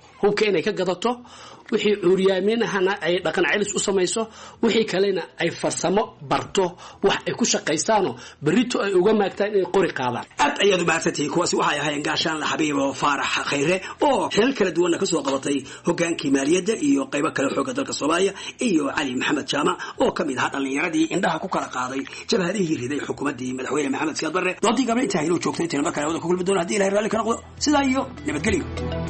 wixii cuuriyaamin ahana ay dhaqan celis u samayso wixii kalena ay farsamo barto wax ay ku shaqaystaano barito ay uga maagtaan inay qori qaadaan aad ayaad u baahsatay kuwaasi waxay ahaayeen gaashaan la xabiibo faarax khayre oo xilal kala duwan ka soo qabatay hogaankii maaliyadda iyo qaybo kale xooga dalka Soomaaliya iyo cali maxamed jaamac oo kamid ah dhalinyaradii indhaha ku kala qaaday jabhadihii riday xukuumadii madaxweyne maxamed siyaad barre doodii gabadha inta inuu joogtay tiin markaa wada ku kulmi doona hadii Ilaahay raalli ka noqdo sidaa iyo nabadgelyo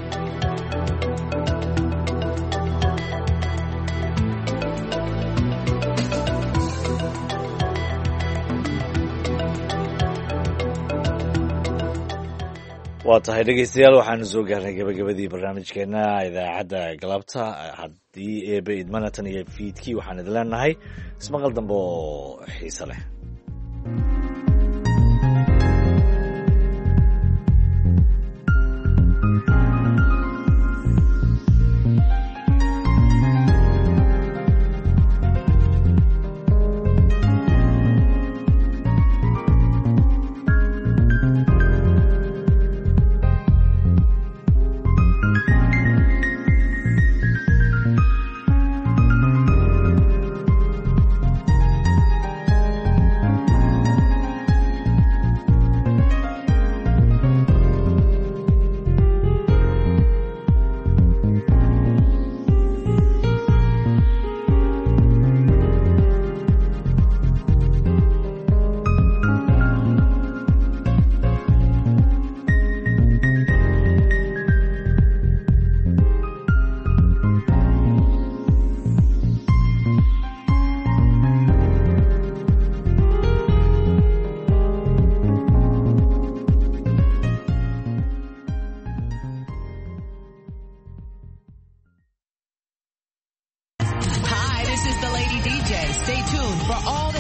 waa tahay dhegeystayaal waxaanu soo gaarnay gabagabadii barnaamijkeena idaacadda galabta haddii eebe idmanatan iyo fiidkii waxaan idin leenahay ismaqal dambe oo xiiso leh